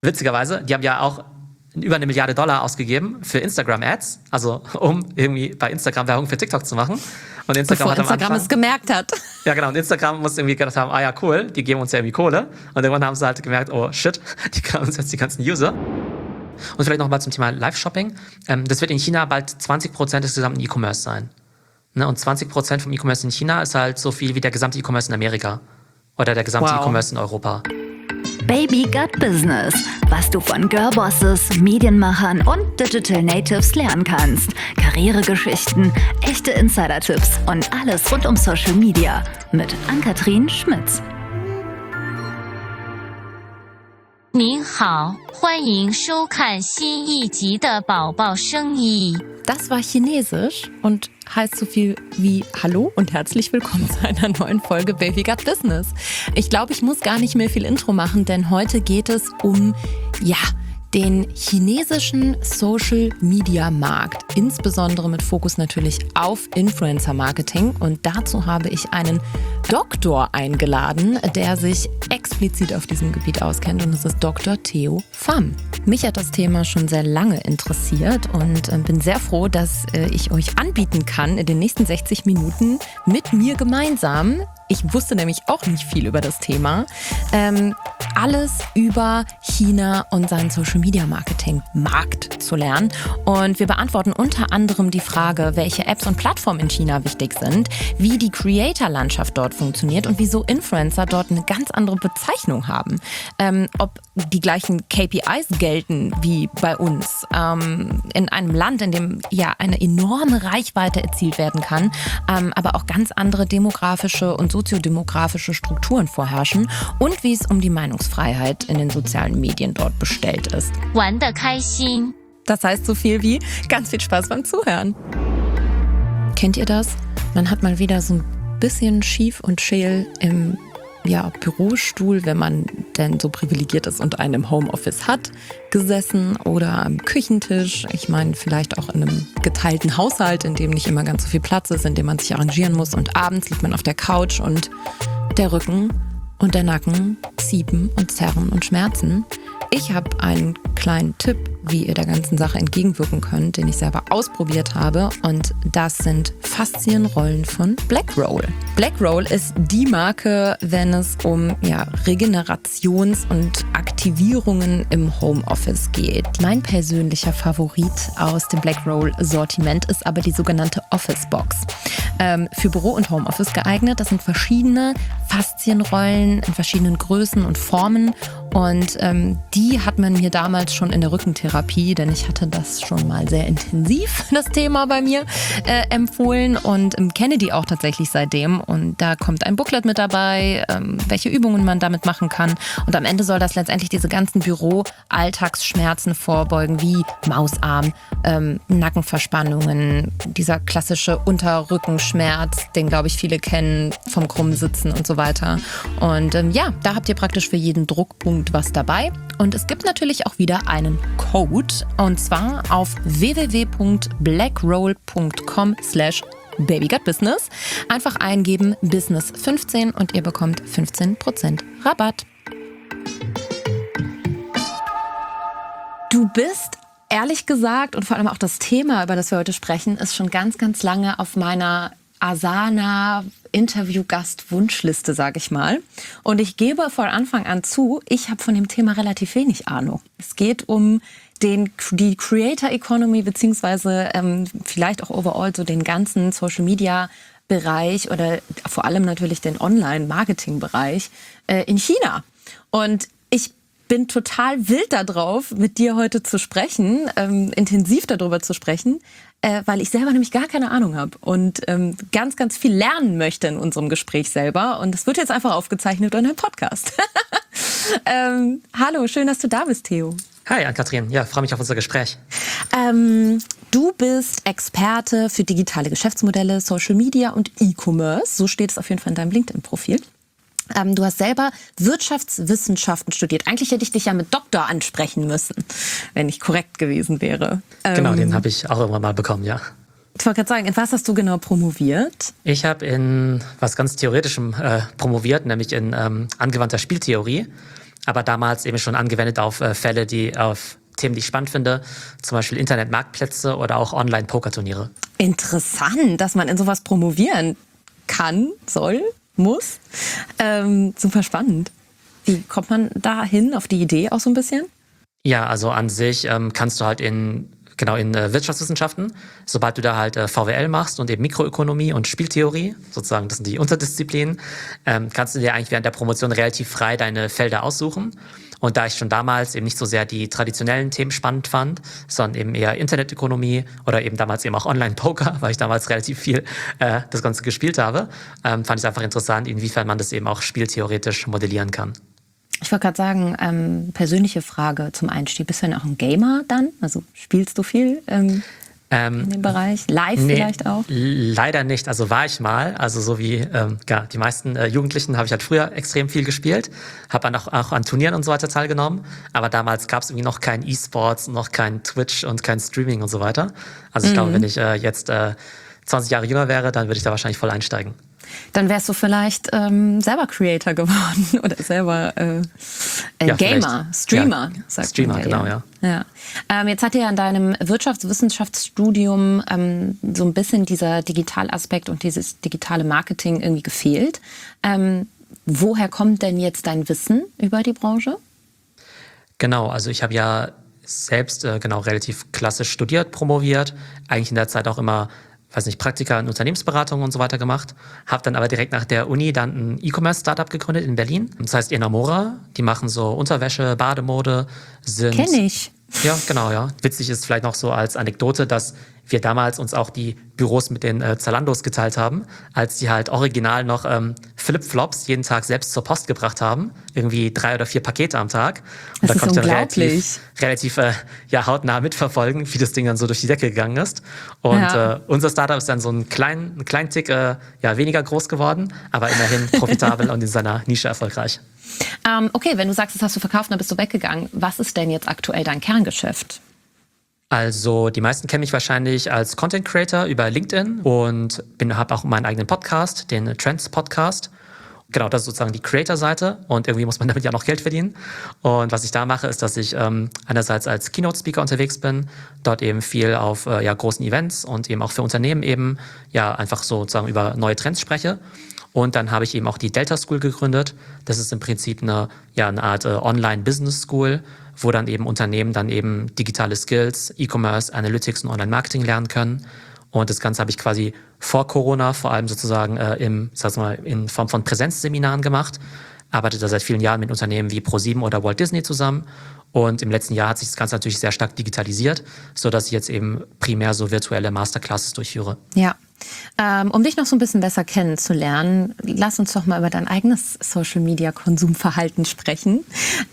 Witzigerweise, die haben ja auch über $1 Milliarde ausgegeben für Instagram-Ads, also um irgendwie bei Instagram Werbung für TikTok zu machen. Und Bevor Instagram es gemerkt hat. Ja, genau. Und Instagram muss irgendwie gedacht haben, ja, cool, die geben uns ja irgendwie Kohle. Und irgendwann haben sie halt gemerkt, oh shit, die klauen uns jetzt die ganzen User. Und vielleicht noch mal zum Thema Live-Shopping. Das wird in China bald 20% des gesamten E-Commerce sein. Ne? Und 20% vom E-Commerce in China ist halt so viel wie der gesamte E-Commerce in Amerika. Oder der gesamte E-Commerce in Europa. Baby Got Business, was du von Girlbosses, Medienmachern und Digital Natives lernen kannst. Karrieregeschichten, echte Insider-Tipps und alles rund um Social Media mit Ann-Kathrin Schmitz. 您好，欢迎收看新一集的宝宝生意。 Das war Chinesisch und heißt so viel wie Hallo und herzlich willkommen zu einer neuen Folge Baby Got Business. Ich glaube, ich muss gar nicht mehr viel Intro machen, denn heute geht es um, den chinesischen Social-Media-Markt, insbesondere mit Fokus natürlich auf Influencer-Marketing. Und dazu habe ich einen Doktor eingeladen, der sich explizit auf diesem Gebiet auskennt, und das ist Dr. Theo Pham. Mich hat das Thema schon sehr lange interessiert und bin sehr froh, dass ich euch anbieten kann, in den nächsten 60 Minuten mit mir gemeinsam, ich wusste nämlich auch nicht viel über das Thema, alles über China und seinen Social-Media-Marketing-Markt zu lernen. Und wir beantworten unter anderem die Frage, welche Apps und Plattformen in China wichtig sind, wie die Creator-Landschaft dort funktioniert und wieso Influencer dort eine ganz andere Bezeichnung haben. Ob die gleichen KPIs gelten wie bei uns. In einem Land, in dem ja eine enorme Reichweite erzielt werden kann, aber auch ganz andere demografische und soziodemografische Strukturen vorherrschen und wie es um die Meinungsfreiheit in den sozialen Medien dort bestellt ist. 玩得开心。 Das heißt so viel wie ganz viel Spaß beim Zuhören. Kennt ihr das? Man hat mal wieder so ein bisschen schief und scheel im Bürostuhl, wenn man denn so privilegiert ist und einen im Homeoffice hat, gesessen oder am Küchentisch. Ich meine, vielleicht auch in einem geteilten Haushalt, in dem nicht immer ganz so viel Platz ist, in dem man sich arrangieren muss. Und abends liegt man auf der Couch und der Rücken und der Nacken ziepen und zerren und schmerzen. Ich habe einen kleinen Tipp, wie ihr der ganzen Sache entgegenwirken könnt, den ich selber ausprobiert habe. Und das sind Faszienrollen von Blackroll. Blackroll ist die Marke, wenn es um Regenerations- und Aktivierungen im Homeoffice geht. Mein persönlicher Favorit aus dem Blackroll-Sortiment ist aber die sogenannte Office-Box. Für Büro und Homeoffice geeignet. Das sind verschiedene Faszienrollen in verschiedenen Größen und Formen. Und die hat man mir damals schon in der Rückentherapie, denn ich hatte das schon mal sehr intensiv, das Thema bei mir, empfohlen und kenne die auch tatsächlich seitdem. Und da kommt ein Booklet mit dabei, welche Übungen man damit machen kann. Und am Ende soll das letztendlich diese ganzen Büro-Alltagsschmerzen vorbeugen, wie Mausarm, Nackenverspannungen, dieser klassische Unterrückenschmerz, den, glaube ich, viele kennen vom krummen Sitzen und so weiter. Und da habt ihr praktisch für jeden Druckpunkt was dabei. Und es gibt natürlich auch wieder einen Code, und zwar auf www.blackroll.com/babygotbusiness. Einfach eingeben Business15 und ihr bekommt 15% Rabatt. Du bist, ehrlich gesagt, und vor allem auch das Thema, über das wir heute sprechen, ist schon ganz, ganz lange auf meiner Asana-Interviewgast-Wunschliste, sage ich mal. Und ich gebe von Anfang an zu, ich habe von dem Thema relativ wenig Ahnung. Es geht um die Creator Economy, beziehungsweise vielleicht auch overall so den ganzen Social-Media-Bereich oder vor allem natürlich den Online-Marketing-Bereich in China. Und ich bin total wild darauf, mit dir heute zu sprechen, intensiv darüber zu sprechen, weil ich selber nämlich gar keine Ahnung habe und ganz, ganz viel lernen möchte in unserem Gespräch selber. Und das wird jetzt einfach aufgezeichnet in einem Podcast. Hallo, schön, dass du da bist, Theo. Hi, Ann-Kathrin. Ja, freue mich auf unser Gespräch. Du bist Experte für digitale Geschäftsmodelle, Social Media und E-Commerce. So steht es auf jeden Fall in deinem LinkedIn-Profil. Du hast selber Wirtschaftswissenschaften studiert. Eigentlich hätte ich dich ja mit Doktor ansprechen müssen, wenn ich korrekt gewesen wäre. Genau, den habe ich auch irgendwann mal bekommen, ja. Ich wollte gerade sagen, in was hast du genau promoviert? Ich habe in was ganz Theoretischem promoviert, nämlich in angewandter Spieltheorie. aber damals eben schon angewendet auf Fälle, auf Themen, die ich spannend finde, zum Beispiel Internetmarktplätze oder auch Online-Pokerturniere. Interessant, dass man in sowas promovieren kann, soll, muss. Super spannend. Wie kommt man da hin, auf die Idee auch so ein bisschen? Ja, also an sich kannst du halt in Wirtschaftswissenschaften, sobald du da halt VWL machst und eben Mikroökonomie und Spieltheorie, sozusagen, das sind die Unterdisziplinen, kannst du dir eigentlich während der Promotion relativ frei deine Felder aussuchen. Und da ich schon damals eben nicht so sehr die traditionellen Themen spannend fand, sondern eben eher Internetökonomie oder eben damals eben auch Online-Poker, weil ich damals relativ viel das Ganze gespielt habe, fand ich es einfach interessant, inwiefern man das eben auch spieltheoretisch modellieren kann. Ich wollte gerade sagen, persönliche Frage zum Einstieg. Bist du denn auch ein Gamer dann? Also spielst du viel in dem Bereich? Live vielleicht auch? Leider nicht. Also war ich mal. Also so wie die meisten Jugendlichen habe ich halt früher extrem viel gespielt. Habe dann auch an Turnieren und so weiter teilgenommen. Aber damals gab es irgendwie noch kein E-Sports, noch kein Twitch und kein Streaming und so weiter. Also ich glaube, wenn ich jetzt 20 Jahre jünger wäre, dann würde ich da wahrscheinlich voll einsteigen. Dann wärst du vielleicht selber Creator geworden oder selber Gamer, Streamer. Ja, sagt Streamer, man genau, ja. Jetzt hat dir ja in deinem Wirtschaftswissenschaftsstudium so ein bisschen dieser Digitalaspekt und dieses digitale Marketing irgendwie gefehlt. Woher kommt denn jetzt dein Wissen über die Branche? Genau, also ich habe ja selbst relativ klassisch studiert, promoviert, eigentlich in der Zeit auch immer Praktika in Unternehmensberatung und so weiter gemacht. Habe dann aber direkt nach der Uni dann ein E-Commerce-Startup gegründet in Berlin. Das heißt Enamora. Die machen so Unterwäsche, Bademode. Kenn ich. Ja, genau, ja. Witzig ist vielleicht noch so als Anekdote, dass wir damals uns auch die Büros mit den Zalandos geteilt haben, als die halt original noch Flipflops jeden Tag selbst zur Post gebracht haben. Irgendwie 3 oder 4 Pakete am Tag. Und das da konnte unglaublich. ich dann relativ hautnah mitverfolgen, wie das Ding dann so durch die Decke gegangen ist. Und unser Startup ist dann so einen kleinen Tick weniger groß geworden, aber immerhin profitabel und in seiner Nische erfolgreich. Okay, wenn du sagst, das hast du verkauft und dann bist du weggegangen. Was ist denn jetzt aktuell dein Kerngeschäft? Also die meisten kennen mich wahrscheinlich als Content Creator über LinkedIn und habe auch meinen eigenen Podcast, den Trends Podcast. Genau, das ist sozusagen die Creator-Seite und irgendwie muss man damit ja noch Geld verdienen. Und was ich da mache, ist, dass ich einerseits als Keynote-Speaker unterwegs bin, dort eben viel auf großen Events und eben auch für Unternehmen eben einfach sozusagen über neue Trends spreche. Und dann habe ich eben auch die Delta School gegründet. Das ist im Prinzip eine Art Online-Business-School, wo dann eben Unternehmen dann eben digitale Skills, E-Commerce, Analytics und Online-Marketing lernen können. Und das Ganze habe ich quasi vor Corona vor allem sozusagen in Form von Präsenzseminaren gemacht. Arbeite da seit vielen Jahren mit Unternehmen wie ProSieben oder Walt Disney zusammen. Und im letzten Jahr hat sich das Ganze natürlich sehr stark digitalisiert, sodass ich jetzt eben primär so virtuelle Masterclasses durchführe. Ja. Um dich noch so ein bisschen besser kennenzulernen, lass uns doch mal über dein eigenes Social-Media-Konsumverhalten sprechen.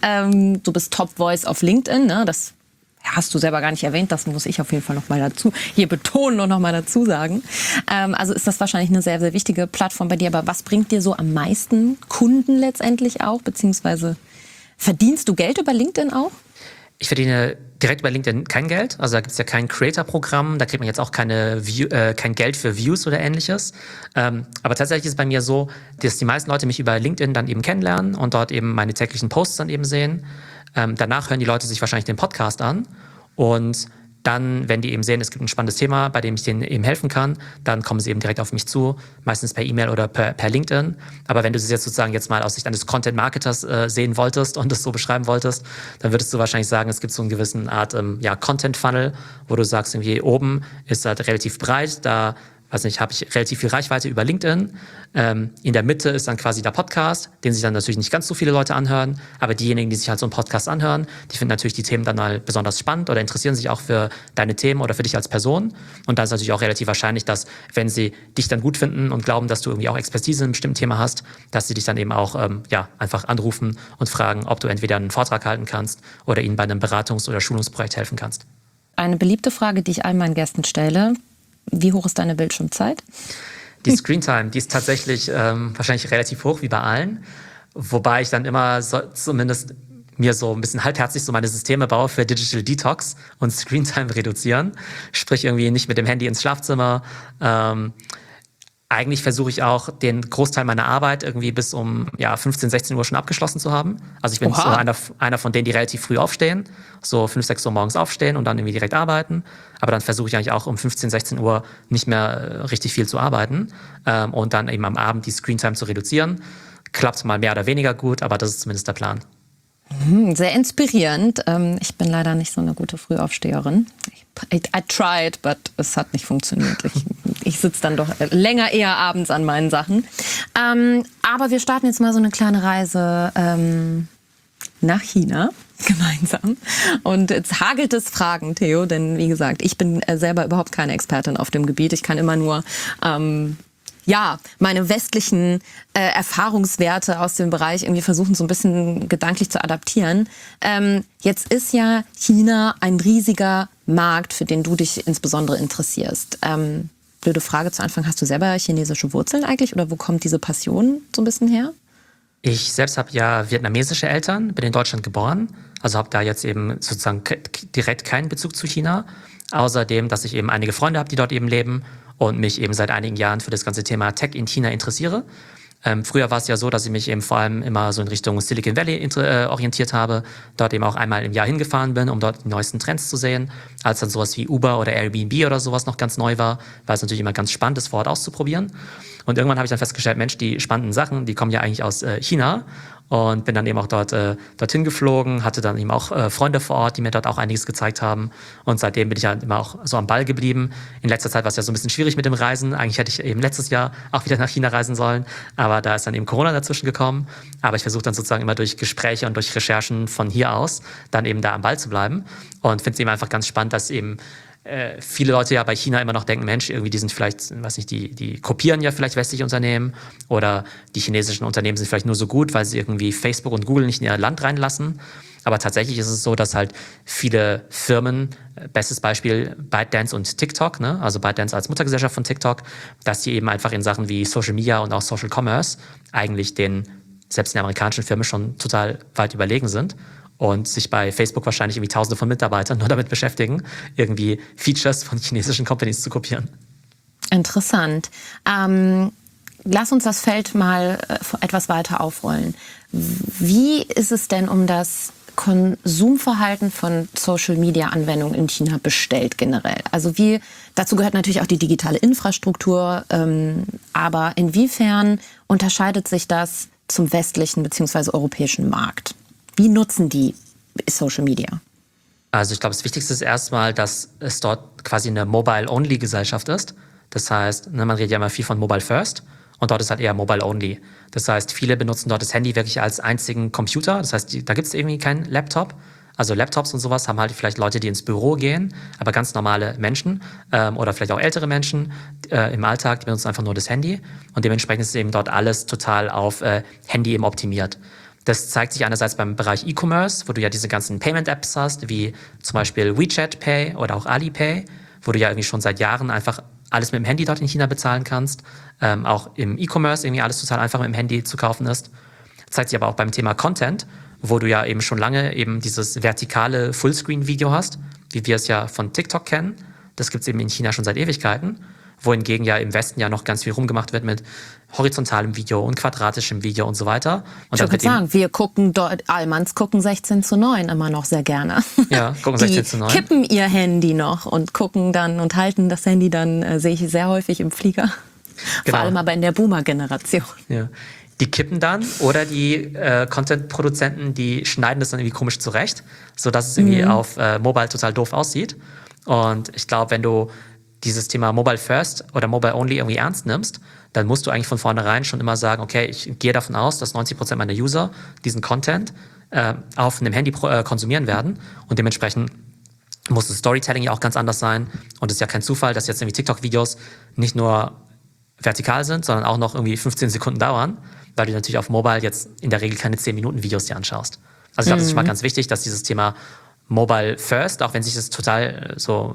Du bist Top-Voice auf LinkedIn, ne? Das hast du selber gar nicht erwähnt, das muss ich auf jeden Fall noch mal dazu hier betonen und noch mal dazu sagen. Also ist das wahrscheinlich eine sehr, sehr wichtige Plattform bei dir, aber was bringt dir so am meisten Kunden letztendlich auch, beziehungsweise verdienst du Geld über LinkedIn auch? Ich verdiene direkt bei LinkedIn kein Geld. Also da gibt es ja kein Creator-Programm. Da kriegt man jetzt auch kein Geld für Views oder ähnliches. Aber tatsächlich ist es bei mir so, dass die meisten Leute mich über LinkedIn dann eben kennenlernen und dort eben meine täglichen Posts dann eben sehen. Danach hören die Leute sich wahrscheinlich den Podcast an. Und dann, wenn die eben sehen, es gibt ein spannendes Thema, bei dem ich denen eben helfen kann, dann kommen sie eben direkt auf mich zu, meistens per E-Mail oder per LinkedIn. Aber wenn du es jetzt sozusagen jetzt mal aus Sicht eines Content-Marketers sehen wolltest und es so beschreiben wolltest, dann würdest du wahrscheinlich sagen, es gibt so eine gewisse Art Content-Funnel, wo du sagst, irgendwie oben ist halt relativ breit, da habe ich relativ viel Reichweite über LinkedIn. In der Mitte ist dann quasi der Podcast, den sich dann natürlich nicht ganz so viele Leute anhören, aber diejenigen, die sich halt so einen Podcast anhören, die finden natürlich die Themen dann mal besonders spannend oder interessieren sich auch für deine Themen oder für dich als Person. Und da ist natürlich auch relativ wahrscheinlich, dass, wenn sie dich dann gut finden und glauben, dass du irgendwie auch Expertise in einem bestimmten Thema hast, dass sie dich dann eben auch einfach anrufen und fragen, ob du entweder einen Vortrag halten kannst oder ihnen bei einem Beratungs- oder Schulungsprojekt helfen kannst. Eine beliebte Frage, die ich all meinen Gästen stelle: Wie hoch ist deine Bildschirmzeit? Die Screentime, die ist tatsächlich wahrscheinlich relativ hoch, wie bei allen. Wobei ich dann immer zumindest mir so ein bisschen halbherzig so meine Systeme baue für Digital Detox und Screentime reduzieren. Sprich irgendwie nicht mit dem Handy ins Schlafzimmer. Eigentlich versuche ich auch, den Großteil meiner Arbeit irgendwie bis um 15, 16 Uhr schon abgeschlossen zu haben. Also ich bin so einer von denen, die relativ früh aufstehen, so 5, 6 Uhr morgens aufstehen und dann irgendwie direkt arbeiten. Aber dann versuche ich eigentlich auch um 15, 16 Uhr nicht mehr richtig viel zu arbeiten und dann eben am Abend die Screentime zu reduzieren. Klappt mal mehr oder weniger gut, aber das ist zumindest der Plan. Sehr inspirierend. Ich bin leider nicht so eine gute Frühaufsteherin. I tried, but es hat nicht funktioniert. Ich sitze dann doch länger eher abends an meinen Sachen. Aber wir starten jetzt mal so eine kleine Reise nach China gemeinsam. Und jetzt hagelt es Fragen, Theo, denn wie gesagt, ich bin selber überhaupt keine Expertin auf dem Gebiet. Ich kann immer nur meine westlichen Erfahrungswerte aus dem Bereich irgendwie versuchen, so ein bisschen gedanklich zu adaptieren. Jetzt ist ja China ein riesiger Markt, für den du dich insbesondere interessierst. Blöde Frage zu Anfang, hast du selber chinesische Wurzeln eigentlich oder wo kommt diese Passion so ein bisschen her? Ich selbst habe ja vietnamesische Eltern, bin in Deutschland geboren, also habe da jetzt eben sozusagen direkt keinen Bezug zu China. Außerdem, dass ich eben einige Freunde habe, die dort eben leben und mich eben seit einigen Jahren für das ganze Thema Tech in China interessiere. Früher war es ja so, dass ich mich eben vor allem immer so in Richtung Silicon Valley orientiert habe, dort eben auch einmal im Jahr hingefahren bin, um dort die neuesten Trends zu sehen. Als dann sowas wie Uber oder Airbnb oder sowas noch ganz neu war es natürlich immer ganz spannend, das vor Ort auszuprobieren. Und irgendwann habe ich dann festgestellt, Mensch, die spannenden Sachen, die kommen ja eigentlich aus China. Und bin dann eben auch dorthin geflogen, hatte dann eben auch Freunde vor Ort, die mir dort auch einiges gezeigt haben. Und seitdem bin ich halt immer auch so am Ball geblieben. In letzter Zeit war es ja so ein bisschen schwierig mit dem Reisen. Eigentlich hätte ich eben letztes Jahr auch wieder nach China reisen sollen. Aber da ist dann eben Corona dazwischen gekommen. Aber ich versuche dann sozusagen immer durch Gespräche und durch Recherchen von hier aus dann eben da am Ball zu bleiben. Und finde es eben einfach ganz spannend, dass eben viele Leute ja bei China immer noch denken, Mensch, irgendwie die sind vielleicht, weiß nicht, die kopieren ja vielleicht westliche Unternehmen oder die chinesischen Unternehmen sind vielleicht nur so gut, weil sie irgendwie Facebook und Google nicht in ihr Land reinlassen. Aber tatsächlich ist es so, dass halt viele Firmen, bestes Beispiel ByteDance und TikTok, ne? Also ByteDance als Muttergesellschaft von TikTok, dass die eben einfach in Sachen wie Social Media und auch Social Commerce eigentlich selbst den amerikanischen Firmen schon total weit überlegen sind. Und sich bei Facebook wahrscheinlich irgendwie Tausende von Mitarbeitern nur damit beschäftigen, irgendwie Features von chinesischen Companies zu kopieren. Interessant. Lass uns das Feld mal etwas weiter aufrollen. Wie ist es denn um das Konsumverhalten von Social-Media-Anwendungen in China bestellt generell? Also dazu gehört natürlich auch die digitale Infrastruktur, aber inwiefern unterscheidet sich das zum westlichen bzw. europäischen Markt? Wie nutzen die Social Media? Also ich glaube, das Wichtigste ist erstmal, dass es dort quasi eine Mobile-Only-Gesellschaft ist. Das heißt, man redet ja immer viel von Mobile First und dort ist halt eher Mobile-Only. Das heißt, viele benutzen dort das Handy wirklich als einzigen Computer. Das heißt, da gibt es irgendwie keinen Laptop. Also Laptops und sowas haben halt vielleicht Leute, die ins Büro gehen, aber ganz normale Menschen oder vielleicht auch ältere Menschen im Alltag, die benutzen einfach nur das Handy. Und dementsprechend ist eben dort alles total auf Handy eben optimiert. Das zeigt sich einerseits beim Bereich E-Commerce, wo du ja diese ganzen Payment-Apps hast, wie zum Beispiel WeChat Pay oder auch Alipay, wo du ja irgendwie schon seit Jahren einfach alles mit dem Handy dort in China bezahlen kannst. Auch im E-Commerce irgendwie alles total einfach mit dem Handy zu kaufen ist. Das zeigt sich aber auch beim Thema Content, wo du ja eben schon lange eben dieses vertikale Fullscreen-Video hast, wie wir es ja von TikTok kennen. Das gibt es eben in China schon seit Ewigkeiten. Wohingegen ja im Westen ja noch ganz viel rumgemacht wird mit horizontalem Video und quadratischem Video und so weiter. Und ich würde sagen, wir gucken dort, Allmanns gucken 16:9 immer noch sehr gerne. Ja, gucken 16:9. Die kippen ihr Handy noch und gucken dann und halten das Handy dann, sehe ich sehr häufig im Flieger. Genau. Vor allem aber in der Boomer-Generation. Ja. Die kippen dann oder die Content-Produzenten, die schneiden das dann irgendwie komisch zurecht, sodass es irgendwie auf Mobile total doof aussieht. Und ich glaube, wenn du dieses Thema Mobile First oder Mobile Only irgendwie ernst nimmst, dann musst du eigentlich von vornherein schon immer sagen, okay, ich gehe davon aus, dass 90% meiner User diesen Content auf einem Handy konsumieren werden und dementsprechend muss das Storytelling ja auch ganz anders sein und es ist ja kein Zufall, dass jetzt irgendwie TikTok-Videos nicht nur vertikal sind, sondern auch noch irgendwie 15 Sekunden dauern, weil du natürlich auf Mobile jetzt in der Regel keine 10-Minuten-Videos dir anschaust. Also ich glaube, das ist schon mal ganz wichtig, dass dieses Thema Mobile First, auch wenn sich das total so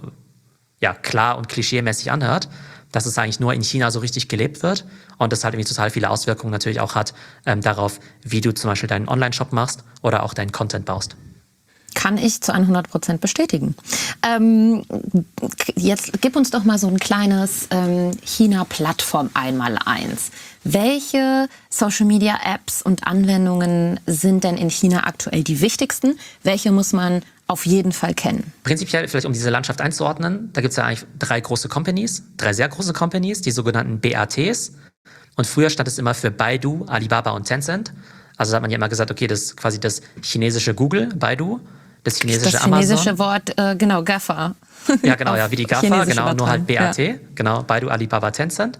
klar und klischeemäßig anhört, dass es eigentlich nur in China so richtig gelebt wird und das halt irgendwie total viele Auswirkungen natürlich auch hat darauf, wie du zum Beispiel deinen Online-Shop machst oder auch deinen Content baust. Kann ich zu 100% bestätigen. Jetzt gib uns doch mal so ein kleines China-Plattform einmal-eins. Welche Social-Media-Apps und Anwendungen sind denn in China aktuell die wichtigsten? Welche muss man auf jeden Fall kennen? Prinzipiell, vielleicht um diese Landschaft einzuordnen, da gibt es ja eigentlich drei sehr große Companies, die sogenannten BATs. Und früher stand es immer für Baidu, Alibaba und Tencent. Also da hat man ja immer gesagt, okay, das ist quasi das chinesische Google, Baidu, das chinesische Amazon. Das chinesische Wort, genau, GAFA. Ja, genau, ja, wie die GAFA, genau, nur halt BAT, ja. Genau, Baidu, Alibaba, Tencent,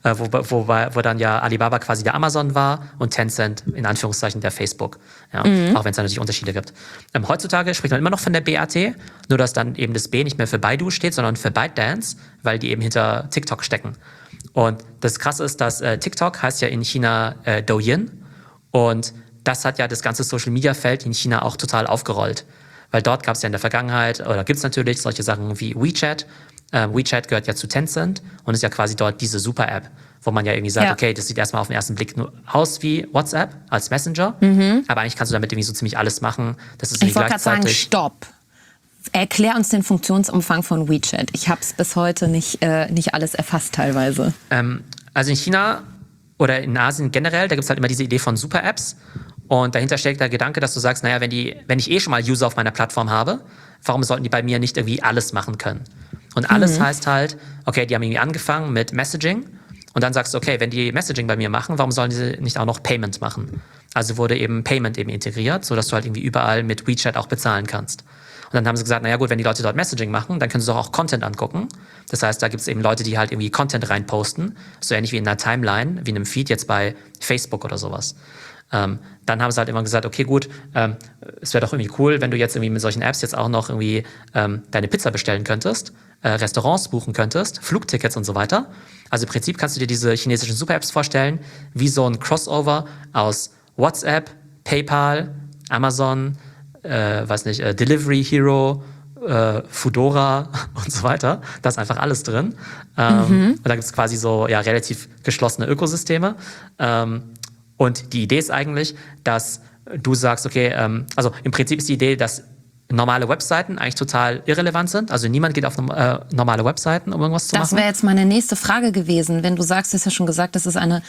wo dann ja Alibaba quasi der Amazon war und Tencent in Anführungszeichen der Facebook, ja, auch wenn es da natürlich Unterschiede gibt. Heutzutage spricht man immer noch von der BAT, nur dass dann eben das B nicht mehr für Baidu steht, sondern für ByteDance, weil die eben hinter TikTok stecken. Und das Krasse ist, dass TikTok heißt ja in China Douyin und das hat ja das ganze Social-Media-Feld in China auch total aufgerollt. Weil dort gab es ja in der Vergangenheit, oder gibt es natürlich solche Sachen wie WeChat. WeChat gehört ja zu Tencent und ist ja quasi dort diese Super-App, wo man ja irgendwie sagt, okay, das sieht erstmal auf den ersten Blick nur aus wie WhatsApp als Messenger, aber eigentlich kannst du damit irgendwie so ziemlich alles machen. Das ist ich wollte gerade sagen, stopp. Erklär uns den Funktionsumfang von WeChat. Ich habe es bis heute nicht alles erfasst teilweise. Also in China oder in Asien generell, da gibt es halt immer diese Idee von Super-Apps. Und dahinter steckt der Gedanke, dass du sagst, naja, wenn ich eh schon mal User auf meiner Plattform habe, warum sollten die bei mir nicht irgendwie alles machen können? Und alles heißt halt, okay, die haben irgendwie angefangen mit Messaging und dann sagst du, okay, wenn die Messaging bei mir machen, warum sollen die nicht auch noch Payment machen? Also wurde eben Payment eben integriert, sodass du halt irgendwie überall mit WeChat auch bezahlen kannst. Und dann haben sie gesagt, naja gut, wenn die Leute dort Messaging machen, dann können sie doch auch Content angucken. Das heißt, da gibt es eben Leute, die halt irgendwie Content reinposten, so ähnlich wie in einer Timeline, wie in einem Feed jetzt bei Facebook oder sowas. Dann haben sie halt immer gesagt, okay, gut, es wäre doch irgendwie cool, wenn du jetzt irgendwie mit solchen Apps jetzt auch noch irgendwie deine Pizza bestellen könntest, Restaurants buchen könntest, Flugtickets und so weiter. Also im Prinzip kannst du dir diese chinesischen Super-Apps vorstellen, wie so ein Crossover aus WhatsApp, PayPal, Amazon, Delivery Hero, Foodora und so weiter. Da ist einfach alles drin. Und da gibt es quasi so ja relativ geschlossene Ökosysteme. Und die Idee ist eigentlich, dass du sagst, okay, also im Prinzip ist die Idee, dass normale Webseiten eigentlich total irrelevant sind. Also niemand geht auf normale Webseiten, um irgendwas zu machen. Das wäre jetzt meine nächste Frage gewesen. Wenn du sagst, du hast ja schon gesagt, das ist eine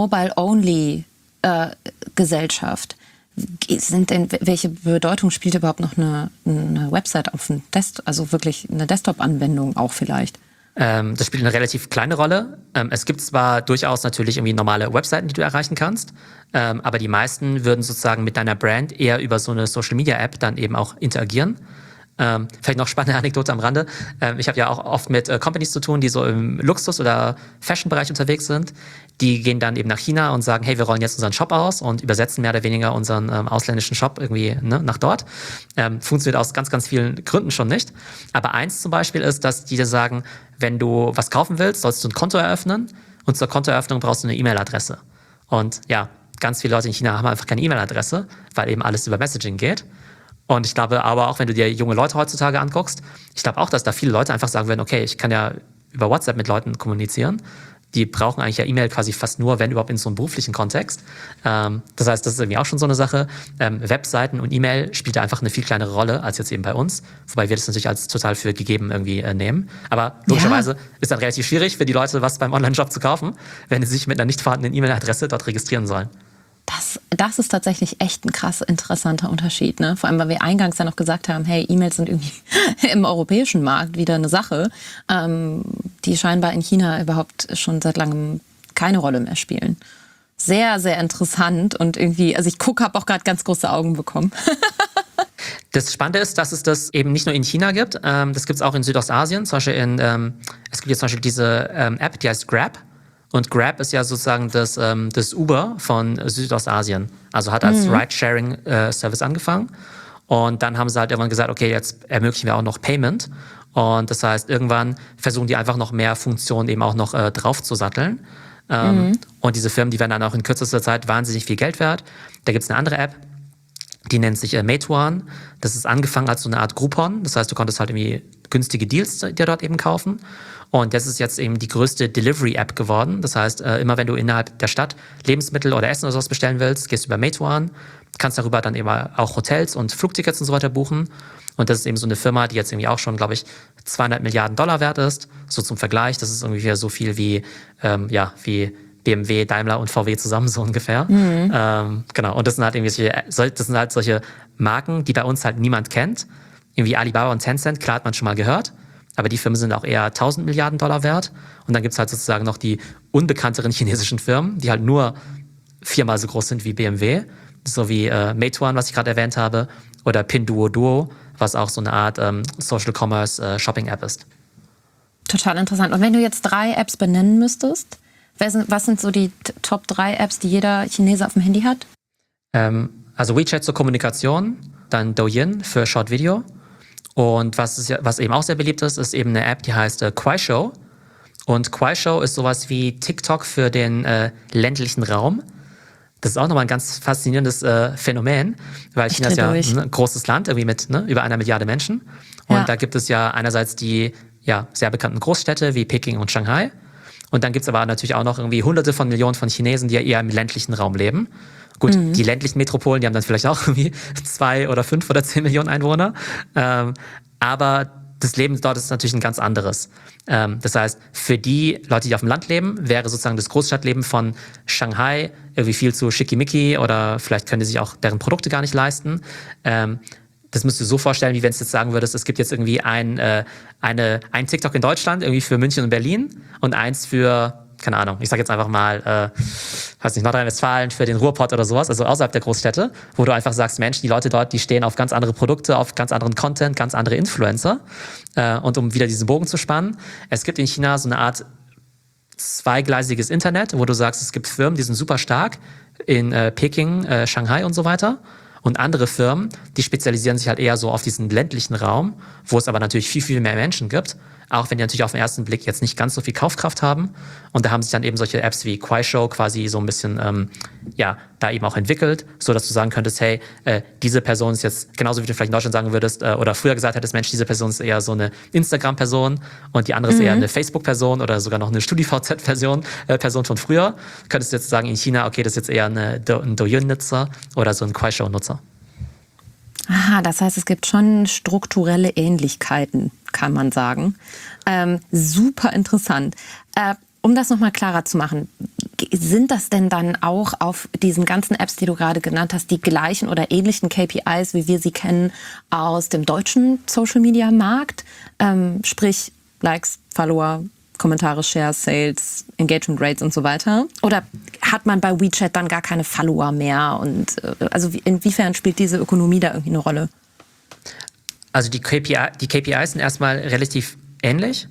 Mobile-Only-Gesellschaft. Welche Bedeutung spielt überhaupt noch eine Website auf dem Desktop, also wirklich eine Desktop-Anwendung auch vielleicht? Das spielt eine relativ kleine Rolle. Es gibt zwar durchaus natürlich irgendwie normale Webseiten, die du erreichen kannst, aber die meisten würden sozusagen mit deiner Brand eher über so eine Social-Media-App dann eben auch interagieren. Vielleicht noch spannende Anekdote am Rande. Ich habe ja auch oft mit Companies zu tun, die so im Luxus- oder Fashion-Bereich unterwegs sind. Die gehen dann eben nach China und sagen, hey, wir rollen jetzt unseren Shop aus und übersetzen mehr oder weniger unseren ausländischen Shop irgendwie nach dort. Funktioniert aus ganz, ganz vielen Gründen schon nicht. Aber eins zum Beispiel ist, dass die dir sagen, wenn du was kaufen willst, sollst du ein Konto eröffnen und zur Kontoeröffnung brauchst du eine E-Mail-Adresse. Und ja, ganz viele Leute in China haben einfach keine E-Mail-Adresse, weil eben alles über Messaging geht. Und ich glaube aber auch, wenn du dir junge Leute heutzutage anguckst, ich glaube auch, dass da viele Leute einfach sagen werden, okay, ich kann ja über WhatsApp mit Leuten kommunizieren. Die brauchen eigentlich ja E-Mail quasi fast nur, wenn überhaupt in so einem beruflichen Kontext. Das heißt, das ist irgendwie auch schon so eine Sache. Webseiten und E-Mail spielt da einfach eine viel kleinere Rolle als jetzt eben bei uns. Wobei wir das natürlich als total für gegeben irgendwie nehmen. Aber logischerweise ist dann relativ schwierig für die Leute, was beim Online-Shop zu kaufen, wenn sie sich mit einer nicht vorhandenen E-Mail-Adresse dort registrieren sollen. Das ist tatsächlich echt ein krass interessanter Unterschied, ne? Vor allem, weil wir eingangs ja noch gesagt haben, hey, E-Mails sind irgendwie im europäischen Markt wieder eine Sache, die scheinbar in China überhaupt schon seit langem keine Rolle mehr spielen. Sehr, sehr interessant und irgendwie, also ich habe auch gerade ganz große Augen bekommen. Das Spannende ist, dass es das eben nicht nur in China gibt, das gibt es auch in Südostasien, zum Beispiel es gibt jetzt zum Beispiel diese App, die heißt Grab. Und Grab ist ja sozusagen das Uber von Südostasien. Also hat als Ride-Sharing-Service angefangen. Und dann haben sie halt irgendwann gesagt, okay, jetzt ermöglichen wir auch noch Payment. Und das heißt, irgendwann versuchen die einfach noch mehr Funktionen eben auch noch drauf zu satteln. Und diese Firmen, die werden dann auch in kürzester Zeit wahnsinnig viel Geld wert. Da gibt es eine andere App, die nennt sich Meituan. Das ist angefangen als so eine Art Groupon. Das heißt, du konntest halt irgendwie günstige Deals dir dort eben kaufen. Und das ist jetzt eben die größte Delivery-App geworden. Das heißt, immer wenn du innerhalb der Stadt Lebensmittel oder Essen oder sowas bestellen willst, gehst du über Meituan, kannst darüber dann eben auch Hotels und Flugtickets und so weiter buchen. Und das ist eben so eine Firma, die jetzt irgendwie auch schon, glaube ich, 200 Milliarden Dollar wert ist. So zum Vergleich, das ist irgendwie so viel wie BMW, Daimler und VW zusammen, so ungefähr. Genau, und das sind halt solche Marken, die bei uns halt niemand kennt. Irgendwie Alibaba und Tencent, klar hat man schon mal gehört, aber die Firmen sind auch eher 1000 Milliarden Dollar wert. Und dann gibt's halt sozusagen noch die unbekannteren chinesischen Firmen, die halt nur 4-mal so groß sind wie BMW, so wie Meituan, was ich gerade erwähnt habe, oder Pinduoduo, was auch so eine Art Social Commerce Shopping App ist. Total interessant. Und wenn du jetzt 3 Apps benennen müsstest, was sind so die Top 3 Apps, die jeder Chinese auf dem Handy hat? Also WeChat zur Kommunikation, dann Douyin für Short Video. Und was eben auch sehr beliebt ist eben eine App, die heißt Kuaishou. Und Kuaishou ist sowas wie TikTok für den ländlichen Raum. Das ist auch nochmal ein ganz faszinierendes Phänomen, weil China ist ja ein großes Land, irgendwie mit über 1 Milliarde Menschen. Und da gibt es ja einerseits die sehr bekannten Großstädte wie Peking und Shanghai. Und dann gibt es aber natürlich auch noch irgendwie Hunderte von Millionen von Chinesen, die ja eher im ländlichen Raum leben. Gut, die ländlichen Metropolen, die haben dann vielleicht auch irgendwie 2 oder 5 oder 10 Millionen Einwohner. Aber das Leben dort ist natürlich ein ganz anderes. Das heißt, für die Leute, die auf dem Land leben, wäre sozusagen das Großstadtleben von Shanghai irgendwie viel zu schickimicki oder vielleicht können die sich auch deren Produkte gar nicht leisten. Das müsst ihr so vorstellen, wie wenn du jetzt sagen würdest, es gibt jetzt irgendwie ein TikTok in Deutschland, irgendwie für München und Berlin und eins für, keine Ahnung, ich sag jetzt einfach mal, Nordrhein-Westfalen, für den Ruhrpott oder sowas, also außerhalb der Großstädte, wo du einfach sagst, Mensch, die Leute dort, die stehen auf ganz andere Produkte, auf ganz anderen Content, ganz andere Influencer. Und um wieder diesen Bogen zu spannen, es gibt in China so eine Art zweigleisiges Internet, wo du sagst, es gibt Firmen, die sind super stark in Peking, Shanghai und so weiter. Und andere Firmen, die spezialisieren sich halt eher so auf diesen ländlichen Raum, wo es aber natürlich viel, viel mehr Menschen gibt, auch wenn die natürlich auf den ersten Blick jetzt nicht ganz so viel Kaufkraft haben. Und da haben sich dann eben solche Apps wie Kuaishou quasi so ein bisschen, da eben auch entwickelt, so dass du sagen könntest, hey, diese Person ist jetzt, genauso wie du vielleicht in Deutschland sagen würdest, oder früher gesagt hättest, Mensch, diese Person ist eher so eine Instagram-Person und die andere ist eher eine Facebook-Person oder sogar noch eine StudiVZ-Person, Person von früher. Könntest du jetzt sagen, in China, okay, das ist jetzt eher ein Douyin-Nutzer oder so ein Kuaishou-Nutzer. Aha, das heißt, es gibt schon strukturelle Ähnlichkeiten, kann man sagen. Super interessant. Um das nochmal klarer zu machen, sind das denn dann auch auf diesen ganzen Apps, die du gerade genannt hast, die gleichen oder ähnlichen KPIs, wie wir sie kennen aus dem deutschen Social-Media-Markt? Sprich, Likes, Follower, Kommentare, Shares, Sales, Engagement Rates und so weiter? Oder hat man bei WeChat dann gar keine Follower mehr? Und also inwiefern spielt diese Ökonomie da irgendwie eine Rolle? Also die KPIs sind erstmal relativ ähnlich.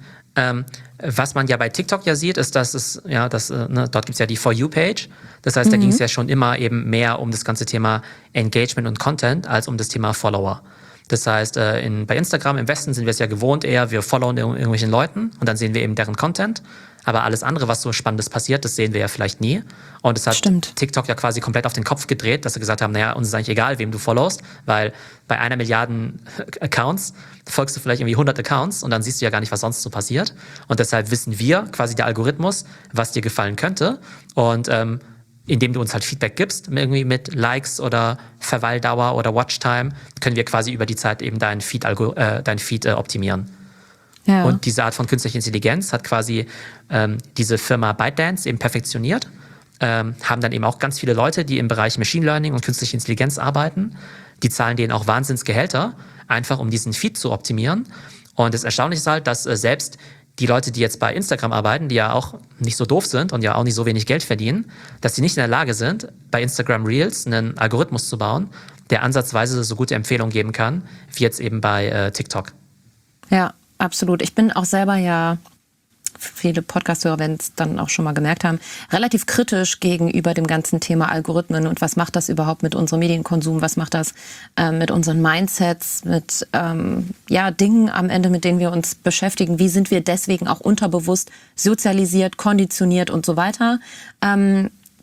Was man ja bei TikTok ja sieht, ist, dass dort gibt es ja die For You-Page. Das heißt, da ging es ja schon immer eben mehr um das ganze Thema Engagement und Content als um das Thema Follower. Das heißt, bei Instagram im Westen sind wir es ja gewohnt eher, wir followen irgendwelchen Leuten und dann sehen wir eben deren Content. Aber alles andere, was so Spannendes passiert, das sehen wir ja vielleicht nie. Und das hat TikTok ja quasi komplett auf den Kopf gedreht, dass sie gesagt haben, naja, uns ist eigentlich egal, wem du followst, weil bei 1 Milliarde Accounts folgst du vielleicht irgendwie 100 Accounts und dann siehst du ja gar nicht, was sonst so passiert. Und deshalb wissen wir, quasi der Algorithmus, was dir gefallen könnte. Und indem du uns halt Feedback gibst, irgendwie mit Likes oder Verweildauer oder Watchtime, können wir quasi über die Zeit eben dein Feed optimieren. Ja. Und diese Art von künstlicher Intelligenz hat quasi diese Firma ByteDance eben perfektioniert, haben dann eben auch ganz viele Leute, die im Bereich Machine Learning und künstliche Intelligenz arbeiten. Die zahlen denen auch Wahnsinnsgehälter, einfach um diesen Feed zu optimieren. Und das Erstaunliche ist halt, dass selbst die Leute, die jetzt bei Instagram arbeiten, die ja auch nicht so doof sind und ja auch nicht so wenig Geld verdienen, dass sie nicht in der Lage sind, bei Instagram Reels einen Algorithmus zu bauen, der ansatzweise so gute Empfehlungen geben kann, wie jetzt eben bei TikTok. Ja, absolut. Ich bin auch selber ja, viele Podcast-Hörer werden es dann auch schon mal gemerkt haben, relativ kritisch gegenüber dem ganzen Thema Algorithmen und was macht das überhaupt mit unserem Medienkonsum, was macht das mit unseren Mindsets, mit Dingen am Ende, mit denen wir uns beschäftigen, wie sind wir deswegen auch unterbewusst sozialisiert, konditioniert und so weiter.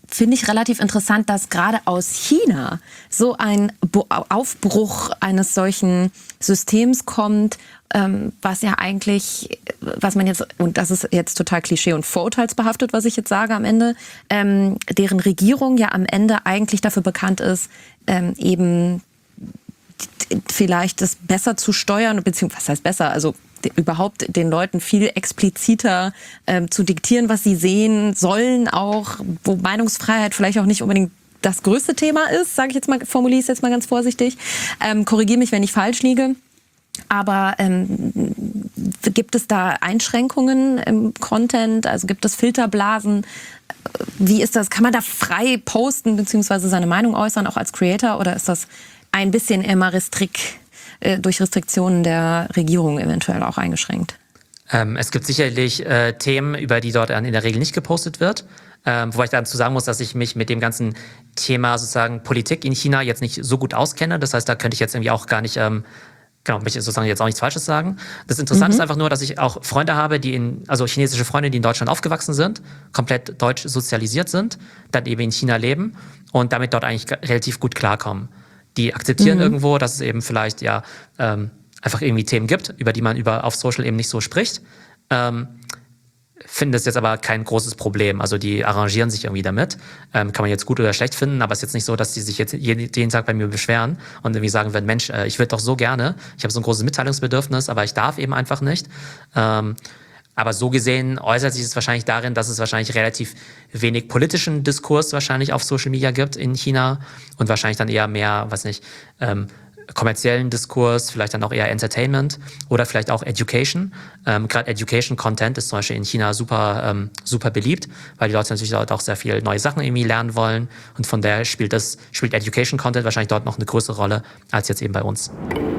finde ich relativ interessant, dass gerade aus China so ein Aufbruch eines solchen Systems kommt, was ja eigentlich, was man jetzt, und das ist jetzt total klischee und vorurteilsbehaftet, was ich jetzt sage am Ende, deren Regierung ja am Ende eigentlich dafür bekannt ist, eben vielleicht das besser zu steuern, beziehungsweise was heißt besser, also überhaupt den Leuten viel expliziter zu diktieren, was sie sehen sollen, auch wo Meinungsfreiheit vielleicht auch nicht unbedingt das größte Thema ist, sage ich jetzt mal, formuliere ich es jetzt mal ganz vorsichtig. Korrigiere mich, wenn ich falsch liege. Aber gibt es da Einschränkungen im Content? Also gibt es Filterblasen? Wie ist das? Kann man da frei posten bzw. seine Meinung äußern, auch als Creator? Oder ist das ein bisschen immer durch Restriktionen der Regierung eventuell auch eingeschränkt? Es gibt sicherlich Themen, über die dort in der Regel nicht gepostet wird. Wobei ich dazu sagen muss, dass ich mich mit dem ganzen Thema sozusagen Politik in China jetzt nicht so gut auskenne. Das heißt, da könnte ich jetzt irgendwie auch gar nicht möchte sozusagen jetzt auch nichts Falsches sagen. Das Interessante ist einfach nur, dass ich auch Freunde habe, also chinesische Freunde, die in Deutschland aufgewachsen sind, komplett deutsch sozialisiert sind, dann eben in China leben und damit dort eigentlich relativ gut klarkommen. Die akzeptieren irgendwo, dass es eben vielleicht einfach irgendwie Themen gibt, über die man auf Social eben nicht so spricht. Finden das jetzt aber kein großes Problem. Also die arrangieren sich irgendwie damit. Kann man jetzt gut oder schlecht finden, aber es ist jetzt nicht so, dass die sich jetzt jeden Tag bei mir beschweren und irgendwie sagen werden, Mensch, ich würde doch so gerne, ich habe so ein großes Mitteilungsbedürfnis, aber ich darf eben einfach nicht. Aber so gesehen äußert sich es wahrscheinlich darin, dass es wahrscheinlich relativ wenig politischen Diskurs wahrscheinlich auf Social Media gibt in China und wahrscheinlich dann eher mehr, kommerziellen Diskurs, vielleicht dann auch eher Entertainment oder vielleicht auch Education. Gerade Education-Content ist zum Beispiel in China super beliebt, weil die Leute natürlich dort auch sehr viel neue Sachen irgendwie lernen wollen und von daher spielt Education-Content wahrscheinlich dort noch eine größere Rolle als jetzt eben bei uns.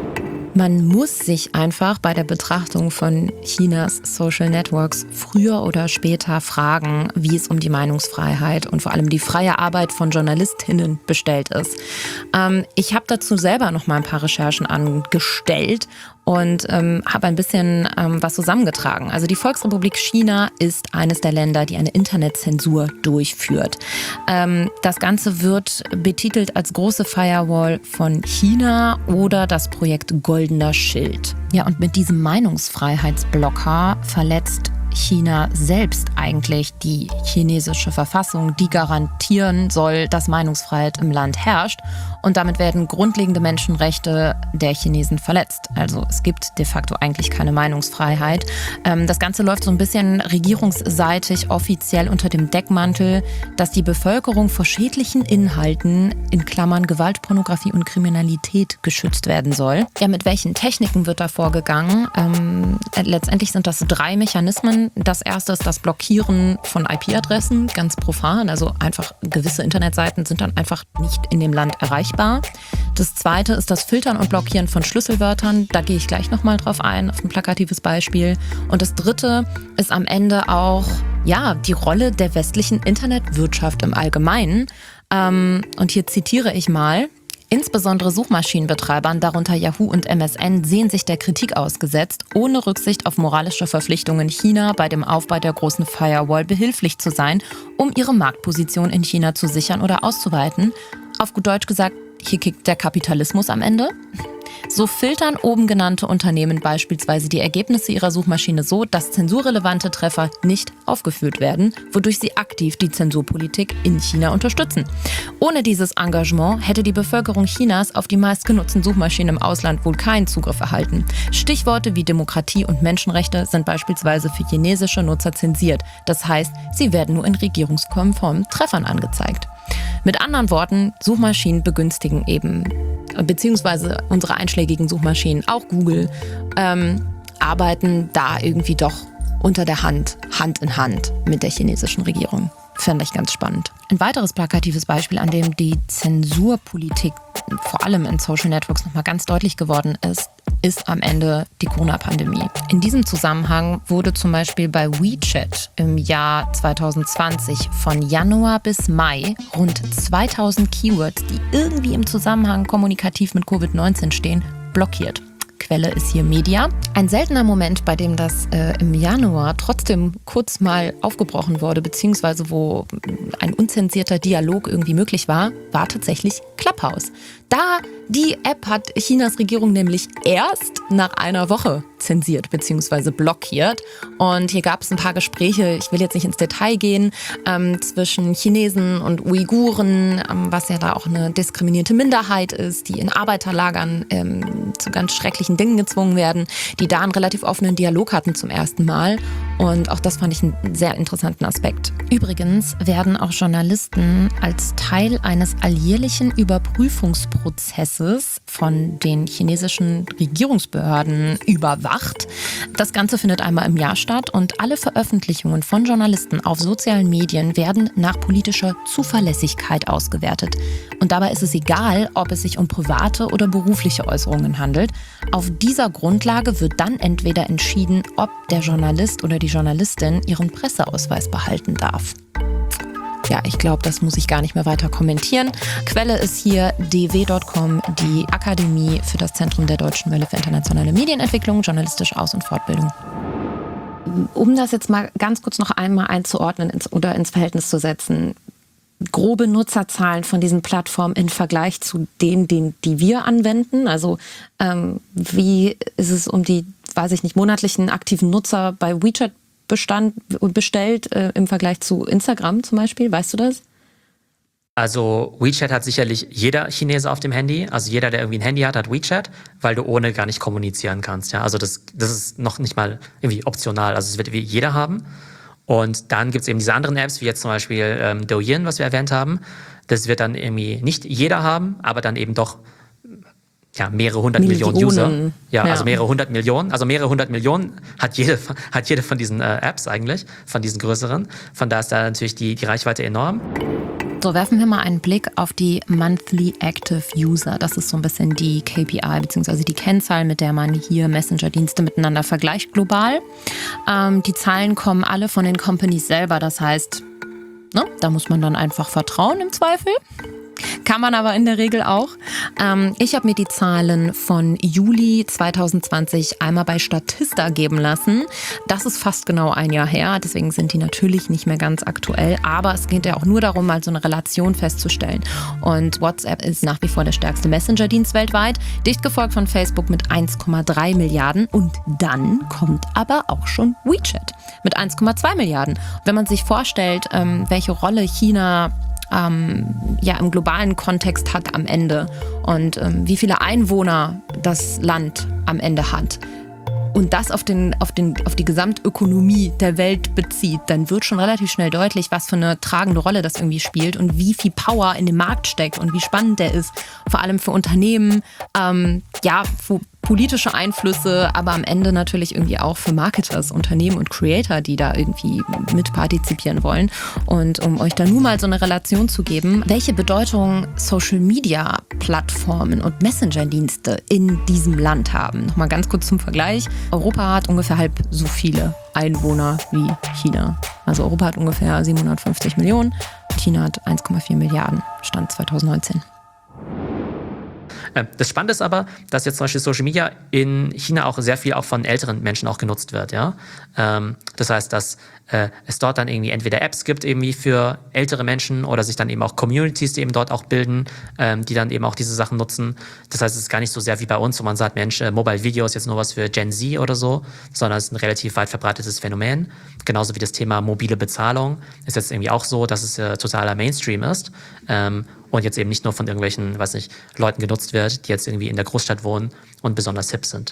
Man muss sich einfach bei der Betrachtung von Chinas Social Networks früher oder später fragen, wie es um die Meinungsfreiheit und vor allem die freie Arbeit von JournalistInnen bestellt ist. Ich habe dazu selber noch mal ein paar Recherchen angestellt und habe ein bisschen was zusammengetragen. Also die Volksrepublik China ist eines der Länder, die eine Internetzensur durchführt. Das Ganze wird betitelt als große Firewall von China oder das Projekt Goldener Schild. Ja, und mit diesem Meinungsfreiheitsblocker verletzt China selbst eigentlich die chinesische Verfassung, die garantieren soll, dass Meinungsfreiheit im Land herrscht. Und damit werden grundlegende Menschenrechte der Chinesen verletzt. Also es gibt de facto eigentlich keine Meinungsfreiheit. Das Ganze läuft so ein bisschen regierungsseitig offiziell unter dem Deckmantel, dass die Bevölkerung vor schädlichen Inhalten, in Klammern Gewalt, Pornografie und Kriminalität, geschützt werden soll. Ja, mit welchen Techniken wird da vorgegangen? Letztendlich sind das 3 Mechanismen. Das erste ist das Blockieren von IP-Adressen, ganz profan. Also einfach gewisse Internetseiten sind dann einfach nicht in dem Land erreichbar. Das zweite ist das Filtern und Blockieren von Schlüsselwörtern. Da gehe ich gleich nochmal drauf ein, auf ein plakatives Beispiel. Und das dritte ist am Ende auch die Rolle der westlichen Internetwirtschaft im Allgemeinen. Und hier zitiere ich mal: Insbesondere Suchmaschinenbetreibern, darunter Yahoo und MSN, sehen sich der Kritik ausgesetzt, ohne Rücksicht auf moralische Verpflichtungen China bei dem Aufbau der großen Firewall behilflich zu sein, um ihre Marktposition in China zu sichern oder auszuweiten. Auf gut Deutsch gesagt, hier kickt der Kapitalismus am Ende. So filtern oben genannte Unternehmen beispielsweise die Ergebnisse ihrer Suchmaschine so, dass zensurrelevante Treffer nicht aufgeführt werden, wodurch sie aktiv die Zensurpolitik in China unterstützen. Ohne dieses Engagement hätte die Bevölkerung Chinas auf die meistgenutzten Suchmaschinen im Ausland wohl keinen Zugriff erhalten. Stichworte wie Demokratie und Menschenrechte sind beispielsweise für chinesische Nutzer zensiert. Das heißt, sie werden nur in regierungskonformen Treffern angezeigt. Mit anderen Worten, Suchmaschinen begünstigen eben, beziehungsweise unsere einschlägigen Suchmaschinen, auch Google, arbeiten da irgendwie doch unter der Hand in Hand mit der chinesischen Regierung. Fände ich ganz spannend. Ein weiteres plakatives Beispiel, an dem die Zensurpolitik vor allem in Social Networks nochmal ganz deutlich geworden ist am Ende die Corona-Pandemie. In diesem Zusammenhang wurde zum Beispiel bei WeChat im Jahr 2020 von Januar bis Mai rund 2000 Keywords, die irgendwie im Zusammenhang kommunikativ mit Covid-19 stehen, blockiert. Quelle ist hier Media. Ein seltener Moment, bei dem das im Januar trotzdem kurz mal aufgebrochen wurde, beziehungsweise wo ein unzensierter Dialog irgendwie möglich war, war tatsächlich Clubhouse. Die App hat Chinas Regierung nämlich erst nach einer Woche zensiert bzw. blockiert. Und hier gab es ein paar Gespräche, ich will jetzt nicht ins Detail gehen, zwischen Chinesen und Uiguren, was ja da auch eine diskriminierte Minderheit ist, die in Arbeiterlagern zu ganz schrecklichen Dingen gezwungen werden, die da einen relativ offenen Dialog hatten zum ersten Mal. Und auch das fand ich einen sehr interessanten Aspekt. Übrigens werden auch Journalisten als Teil eines alljährlichen Überprüfungsprozesses von den chinesischen Regierungsbehörden überwacht. Das Ganze findet einmal im Jahr statt und alle Veröffentlichungen von Journalisten auf sozialen Medien werden nach politischer Zuverlässigkeit ausgewertet. Und dabei ist es egal, ob es sich um private oder berufliche Äußerungen handelt. Auf dieser Grundlage wird dann entweder entschieden, ob der Journalist oder die Journalistin ihren Presseausweis behalten darf. Ja, ich glaube, das muss ich gar nicht mehr weiter kommentieren. Quelle ist hier dw.com, die Akademie für das Zentrum der Deutschen Welle für internationale Medienentwicklung, journalistische Aus- und Fortbildung. Um das jetzt mal ganz kurz noch einmal einzuordnen oder ins Verhältnis zu setzen, grobe Nutzerzahlen von diesen Plattformen im Vergleich zu denen, die wir anwenden. Also wie ist es um die, weiß ich nicht, monatlichen aktiven Nutzer bei WeChat bestellt im Vergleich zu Instagram zum Beispiel? Weißt du das? Also WeChat hat sicherlich jeder Chinese auf dem Handy. Also jeder, der irgendwie ein Handy hat WeChat, weil du ohne gar nicht kommunizieren kannst. Ja? Also das ist noch nicht mal irgendwie optional. Also es wird wie jeder haben. Und dann gibt es eben diese anderen Apps, wie jetzt zum Beispiel Douyin, was wir erwähnt haben. Das wird dann irgendwie nicht jeder haben, aber dann eben doch mehrere hundert Millionen User. Ja, also mehrere hundert Millionen. Also mehrere hundert Millionen hat jede von diesen Apps eigentlich, von diesen größeren. Von da ist da natürlich die Reichweite enorm. So, werfen wir mal einen Blick auf die Monthly Active User. Das ist so ein bisschen die KPI bzw. die Kennzahl, mit der man hier Messenger-Dienste miteinander vergleicht global. Die Zahlen kommen alle von den Companies selber. Das heißt, da muss man dann einfach vertrauen im Zweifel. Kann man aber in der Regel auch. Ich habe mir die Zahlen von Juli 2020 einmal bei Statista geben lassen. Das ist fast genau ein Jahr her, deswegen sind die natürlich nicht mehr ganz aktuell. Aber es geht ja auch nur darum, mal so eine Relation festzustellen. Und WhatsApp ist nach wie vor der stärkste Messenger-Dienst weltweit, dicht gefolgt von Facebook mit 1,3 Milliarden. Und dann kommt aber auch schon WeChat mit 1,2 Milliarden. Wenn man sich vorstellt, welche Rolle China im globalen Kontext hat am Ende und wie viele Einwohner das Land am Ende hat und das auf die Gesamtökonomie der Welt bezieht, dann wird schon relativ schnell deutlich, was für eine tragende Rolle das irgendwie spielt und wie viel Power in dem Markt steckt und wie spannend der ist, vor allem für Unternehmen, für politische Einflüsse, aber am Ende natürlich irgendwie auch für Marketers, Unternehmen und Creator, die da irgendwie mitpartizipieren wollen. Und um euch da nur mal so eine Relation zu geben, welche Bedeutung Social-Media-Plattformen und Messenger-Dienste in diesem Land haben. Nochmal ganz kurz zum Vergleich. Europa hat ungefähr halb so viele Einwohner wie China. Also Europa hat ungefähr 750 Millionen, China hat 1,4 Milliarden, Stand 2019. Das Spannende ist aber, dass jetzt zum Beispiel Social Media in China auch sehr viel auch von älteren Menschen auch genutzt wird. Ja? Das heißt, dass es dort dann irgendwie entweder Apps gibt irgendwie für ältere Menschen oder sich dann eben auch Communities, die eben dort auch bilden, die dann eben auch diese Sachen nutzen. Das heißt, es ist gar nicht so sehr wie bei uns, wo man sagt, Mensch, Mobile Video ist jetzt nur was für Gen Z oder so, sondern es ist ein relativ weit verbreitetes Phänomen. Genauso wie das Thema mobile Bezahlung ist jetzt irgendwie auch so, dass es totaler Mainstream ist. Und jetzt eben nicht nur von irgendwelchen, Leuten genutzt wird, die jetzt irgendwie in der Großstadt wohnen und besonders hip sind.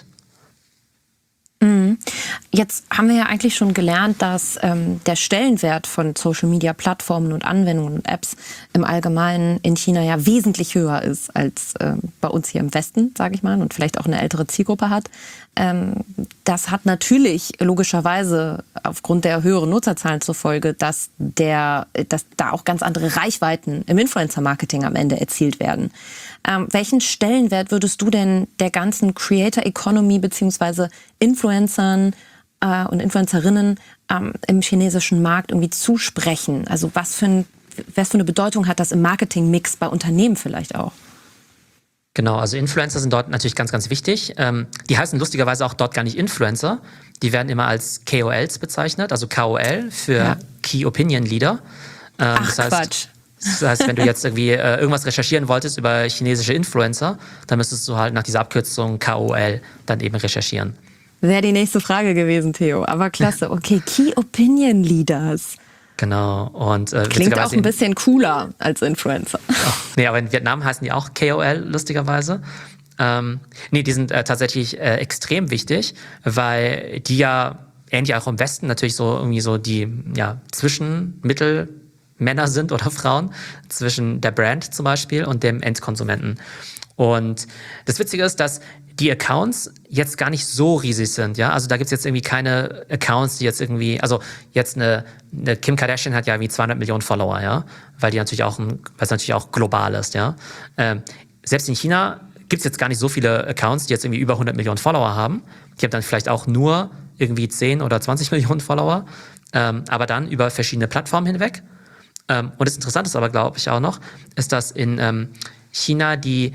Jetzt haben wir ja eigentlich schon gelernt, dass der Stellenwert von Social-Media-Plattformen und Anwendungen und Apps im Allgemeinen in China ja wesentlich höher ist als bei uns hier im Westen, sage ich mal, und vielleicht auch eine ältere Zielgruppe hat. Das hat natürlich logischerweise aufgrund der höheren Nutzerzahlen zur Folge, dass da auch ganz andere Reichweiten im Influencer-Marketing am Ende erzielt werden. Welchen Stellenwert würdest du denn der ganzen Creator-Economy bzw. Influencern und Influencerinnen im chinesischen Markt irgendwie zusprechen? Also was für eine Bedeutung hat das im Marketing-Mix bei Unternehmen vielleicht auch? Genau, also Influencer sind dort natürlich ganz, ganz wichtig. Die heißen lustigerweise auch dort gar nicht Influencer. Die werden immer als KOLs bezeichnet, also KOL für Key Opinion Leader. Quatsch. Das heißt, wenn du jetzt irgendwie irgendwas recherchieren wolltest über chinesische Influencer, dann müsstest du halt nach dieser Abkürzung KOL dann eben recherchieren. Wäre die nächste Frage gewesen, Theo. Aber klasse. Okay, Key Opinion Leaders. Genau. Und, klingt auch ein bisschen cooler als Influencer. Nee, aber in Vietnam heißen die auch KOL, lustigerweise. Die sind tatsächlich extrem wichtig, weil die ja ähnlich auch im Westen natürlich so irgendwie so die Zwischenmittelmänner sind oder Frauen zwischen der Brand zum Beispiel und dem Endkonsumenten. Und das Witzige ist, dass die Accounts jetzt gar nicht so riesig sind, ja. Also da gibt's jetzt irgendwie keine Accounts, die jetzt irgendwie, also jetzt eine Kim Kardashian hat ja irgendwie 200 Millionen Follower, ja, weil die natürlich auch, weil es natürlich auch global ist, ja. Selbst in China gibt's jetzt gar nicht so viele Accounts, die jetzt irgendwie über 100 Millionen Follower haben. Die haben dann vielleicht auch nur irgendwie 10 oder 20 Millionen Follower, aber dann über verschiedene Plattformen hinweg. Und das Interessante ist aber, glaube ich, auch noch, ist, dass in China die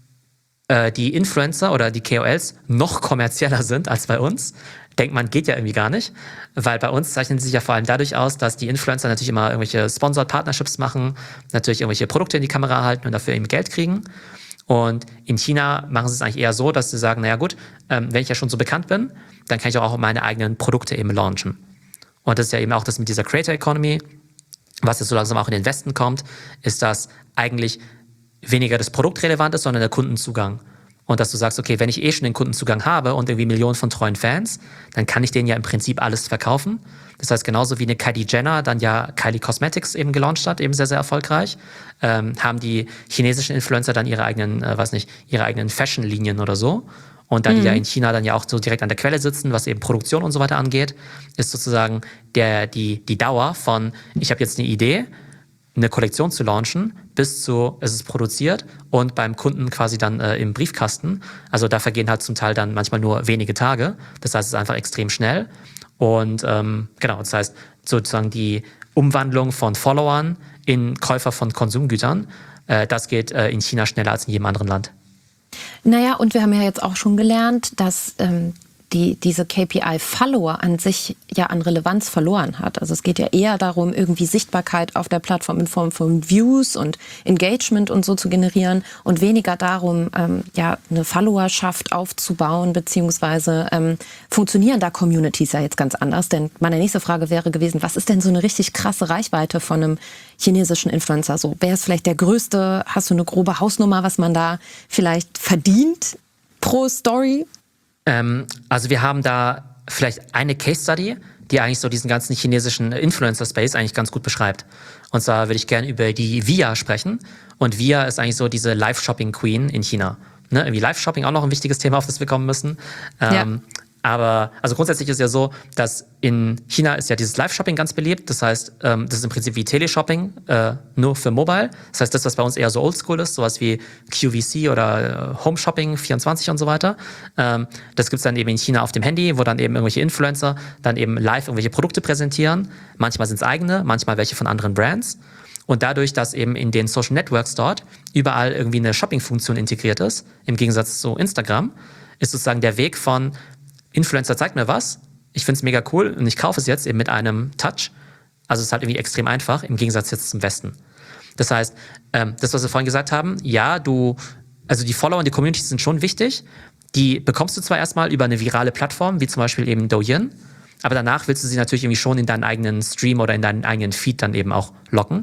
Influencer oder die KOLs noch kommerzieller sind als bei uns. Denkt man, geht ja irgendwie gar nicht, weil bei uns zeichnen sie sich ja vor allem dadurch aus, dass die Influencer natürlich immer irgendwelche Sponsored Partnerships machen, natürlich irgendwelche Produkte in die Kamera halten und dafür eben Geld kriegen. Und in China machen sie es eigentlich eher so, dass sie sagen, naja gut, wenn ich ja schon so bekannt bin, dann kann ich auch meine eigenen Produkte eben launchen. Und das ist ja eben auch das mit dieser Creator Economy, was jetzt so langsam auch in den Westen kommt, ist, dass eigentlich weniger das Produkt relevant ist, sondern der Kundenzugang. Und dass du sagst, okay, wenn ich schon den Kundenzugang habe und irgendwie Millionen von treuen Fans, dann kann ich denen ja im Prinzip alles verkaufen. Das heißt, genauso wie eine Kylie Jenner dann ja Kylie Cosmetics eben gelauncht hat, eben sehr, sehr erfolgreich, haben die chinesischen Influencer dann ihre eigenen Fashion-Linien oder so. Und da die ja in China dann ja auch so direkt an der Quelle sitzen, was eben Produktion und so weiter angeht, ist sozusagen die Dauer von, ich habe jetzt eine Idee, eine Kollektion zu launchen, bis zu, es ist produziert und beim Kunden quasi dann im Briefkasten. Also da vergehen halt zum Teil dann manchmal nur wenige Tage. Das heißt, es ist einfach extrem schnell. Und das heißt, sozusagen die Umwandlung von Followern in Käufer von Konsumgütern, das geht in China schneller als in jedem anderen Land. Naja, und wir haben ja jetzt auch schon gelernt, dass diese KPI-Follower an sich ja an Relevanz verloren hat. Also es geht ja eher darum, irgendwie Sichtbarkeit auf der Plattform in Form von Views und Engagement und so zu generieren und weniger darum, eine Followerschaft aufzubauen, beziehungsweise funktionieren da Communities ja jetzt ganz anders. Denn meine nächste Frage wäre gewesen, was ist denn so eine richtig krasse Reichweite von einem chinesischen Influencer? So, wer ist vielleicht der größte? Hast du eine grobe Hausnummer, was man da vielleicht verdient pro Story? Also wir haben da vielleicht eine Case Study, die eigentlich so diesen ganzen chinesischen Influencer-Space eigentlich ganz gut beschreibt. Und zwar würde ich gerne über die Via sprechen. Und Via ist eigentlich so diese Live-Shopping-Queen in China. Ne? Irgendwie Live-Shopping auch noch ein wichtiges Thema, auf das wir kommen müssen. Aber also grundsätzlich ist ja so, dass in China ist ja dieses Live-Shopping ganz beliebt. Das heißt, das ist im Prinzip wie Teleshopping, nur für Mobile. Das heißt, das, was bei uns eher so oldschool ist, sowas wie QVC oder Home Shopping 24 und so weiter, das gibt's dann eben in China auf dem Handy, wo dann eben irgendwelche Influencer dann eben live irgendwelche Produkte präsentieren. Manchmal sind's eigene, manchmal welche von anderen Brands. Und dadurch, dass eben in den Social Networks dort überall irgendwie eine Shopping-Funktion integriert ist, im Gegensatz zu Instagram, ist sozusagen der Weg von Influencer zeigt mir was, ich find's mega cool und ich kaufe es jetzt eben mit einem Touch. Also es ist halt irgendwie extrem einfach, im Gegensatz jetzt zum Westen. Das heißt, das, was wir vorhin gesagt haben, also die Follower und die Community sind schon wichtig. Die bekommst du zwar erstmal über eine virale Plattform, wie zum Beispiel eben Douyin, aber danach willst du sie natürlich irgendwie schon in deinen eigenen Stream oder in deinen eigenen Feed dann eben auch locken.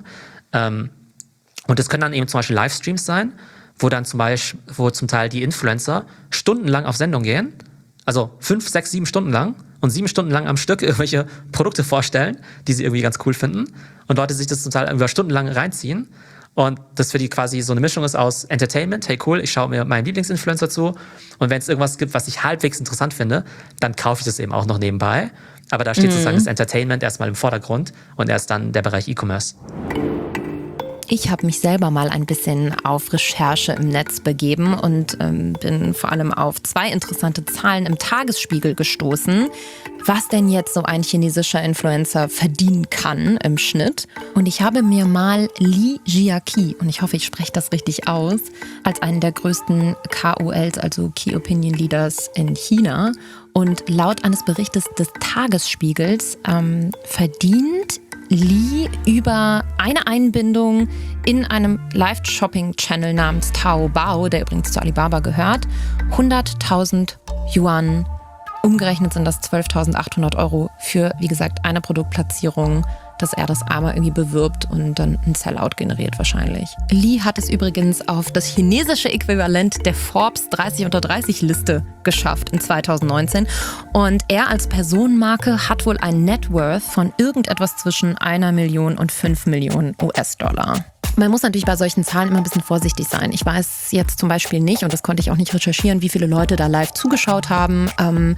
Und das können dann eben zum Beispiel Livestreams sein, wo zum Teil die Influencer stundenlang auf Sendung gehen, also 5, 6, 7 Stunden lang und 7 Stunden lang am Stück irgendwelche Produkte vorstellen, die sie irgendwie ganz cool finden und Leute sich das zum Teil über Stunden lang reinziehen und das für die quasi so eine Mischung ist aus Entertainment, hey cool, ich schaue mir meinen Lieblingsinfluencer zu und wenn es irgendwas gibt, was ich halbwegs interessant finde, dann kaufe ich das eben auch noch nebenbei, aber da steht sozusagen das Entertainment erstmal im Vordergrund und erst dann der Bereich E-Commerce. Ich habe mich selber mal ein bisschen auf Recherche im Netz begeben und bin vor allem auf 2 interessante Zahlen im Tagesspiegel gestoßen, was denn jetzt so ein chinesischer Influencer verdienen kann im Schnitt. Und ich habe mir mal Li Jiaqi, und ich hoffe, ich spreche das richtig aus, als einen der größten KOLs, also Key Opinion Leaders in China. Und laut eines Berichtes des Tagesspiegels verdient Li über eine Einbindung in einem Live-Shopping-Channel namens Taobao, der übrigens zu Alibaba gehört, 100.000 Yuan. Umgerechnet sind das 12.800 Euro für, wie gesagt, eine Produktplatzierung, dass er das einmal irgendwie bewirbt und dann ein Sellout generiert wahrscheinlich. Li hat es übrigens auf das chinesische Äquivalent der Forbes 30 unter 30 Liste geschafft in 2019. Und er als Personenmarke hat wohl ein Net Worth von irgendetwas zwischen 1 Million und 5 Millionen US-Dollar. Man muss natürlich bei solchen Zahlen immer ein bisschen vorsichtig sein. Ich weiß jetzt zum Beispiel nicht, und das konnte ich auch nicht recherchieren, wie viele Leute da live zugeschaut haben.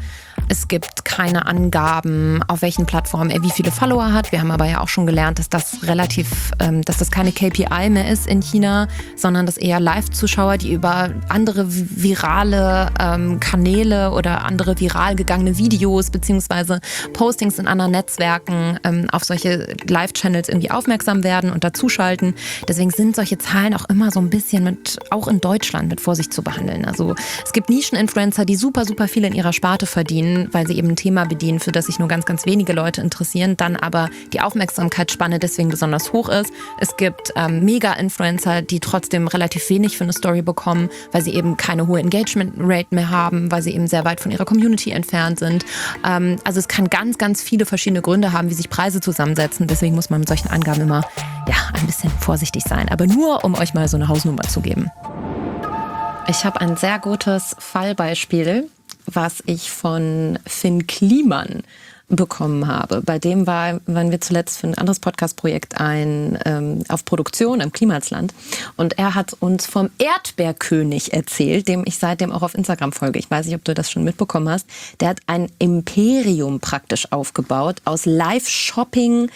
Es gibt keine Angaben, auf welchen Plattformen er wie viele Follower hat. Wir haben aber ja auch schon gelernt, dass das dass das keine KPI mehr ist in China, sondern dass eher Live-Zuschauer, die über andere virale Kanäle oder andere viral gegangene Videos beziehungsweise Postings in anderen Netzwerken auf solche Live-Channels irgendwie aufmerksam werden und dazuschalten. Deswegen sind solche Zahlen auch immer so ein bisschen auch in Deutschland mit Vorsicht zu behandeln. Also es gibt Nischen-Influencer, die super, super viel in ihrer Sparte verdienen, weil sie eben ein Thema bedienen, für das sich nur ganz, ganz wenige Leute interessieren, dann aber die Aufmerksamkeitsspanne deswegen besonders hoch ist. Es gibt Mega-Influencer, die trotzdem relativ wenig für eine Story bekommen, weil sie eben keine hohe Engagement-Rate mehr haben, weil sie eben sehr weit von ihrer Community entfernt sind. Also es kann ganz, ganz viele verschiedene Gründe haben, wie sich Preise zusammensetzen. Deswegen muss man mit solchen Angaben immer ein bisschen vorsichtig sein. Aber nur, um euch mal so eine Hausnummer zu geben. Ich habe ein sehr gutes Fallbeispiel, was ich von Finn Kliman bekommen habe. Bei dem waren wir zuletzt für ein anderes Podcast-Projekt auf Produktion im Klimasland. Und er hat uns vom Erdbeerkönig erzählt, dem ich seitdem auch auf Instagram folge. Ich weiß nicht, ob du das schon mitbekommen hast. Der hat ein Imperium praktisch aufgebaut aus Live-Shopping,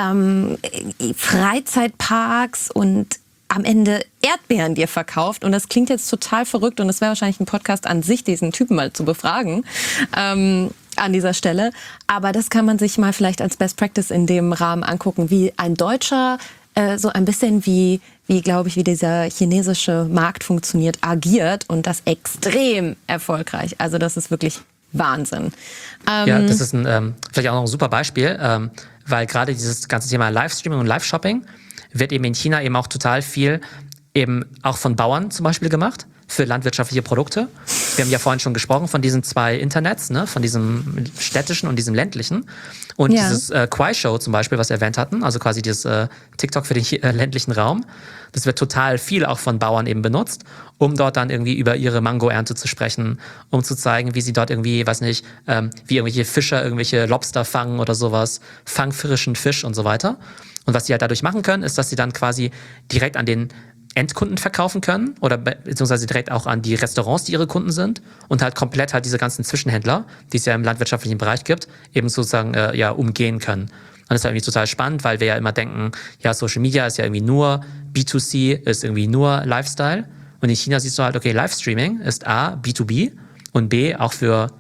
Freizeitparks und am Ende Erdbeeren dir verkauft. Und das klingt jetzt total verrückt und es wäre wahrscheinlich ein Podcast an sich, diesen Typen mal zu befragen an dieser Stelle. Aber das kann man sich mal vielleicht als Best Practice in dem Rahmen angucken, wie ein Deutscher so ein bisschen wie glaube ich, wie dieser chinesische Markt funktioniert, agiert und das extrem erfolgreich. Also das ist wirklich Wahnsinn. Ja, das ist vielleicht auch noch ein super Beispiel, weil gerade dieses ganze Thema Livestreaming und Live-Shopping wird eben in China eben auch total viel eben auch von Bauern zum Beispiel gemacht für landwirtschaftliche Produkte. Wir haben ja vorhin schon gesprochen von diesen 2 Internets, ne, von diesem städtischen und diesem ländlichen. Und dieses Kuaishou zum Beispiel, was wir erwähnt hatten, also quasi dieses TikTok für den ländlichen Raum, das wird total viel auch von Bauern eben benutzt, um dort dann irgendwie über ihre Mangoernte zu sprechen, um zu zeigen, wie sie dort irgendwie, weiß nicht, wie irgendwelche Fischer irgendwelche Lobster fangen oder sowas, fangfrischen Fisch und so weiter. Und was sie halt dadurch machen können, ist, dass sie dann quasi direkt an den Endkunden verkaufen können oder beziehungsweise direkt auch an die Restaurants, die ihre Kunden sind und halt komplett halt diese ganzen Zwischenhändler, die es ja im landwirtschaftlichen Bereich gibt, eben sozusagen umgehen können. Und das ist halt irgendwie total spannend, weil wir ja immer denken, ja, Social Media ist ja irgendwie nur B2C, ist irgendwie nur Lifestyle. Und in China siehst du halt, okay, Livestreaming ist A, B2B und B, auch für,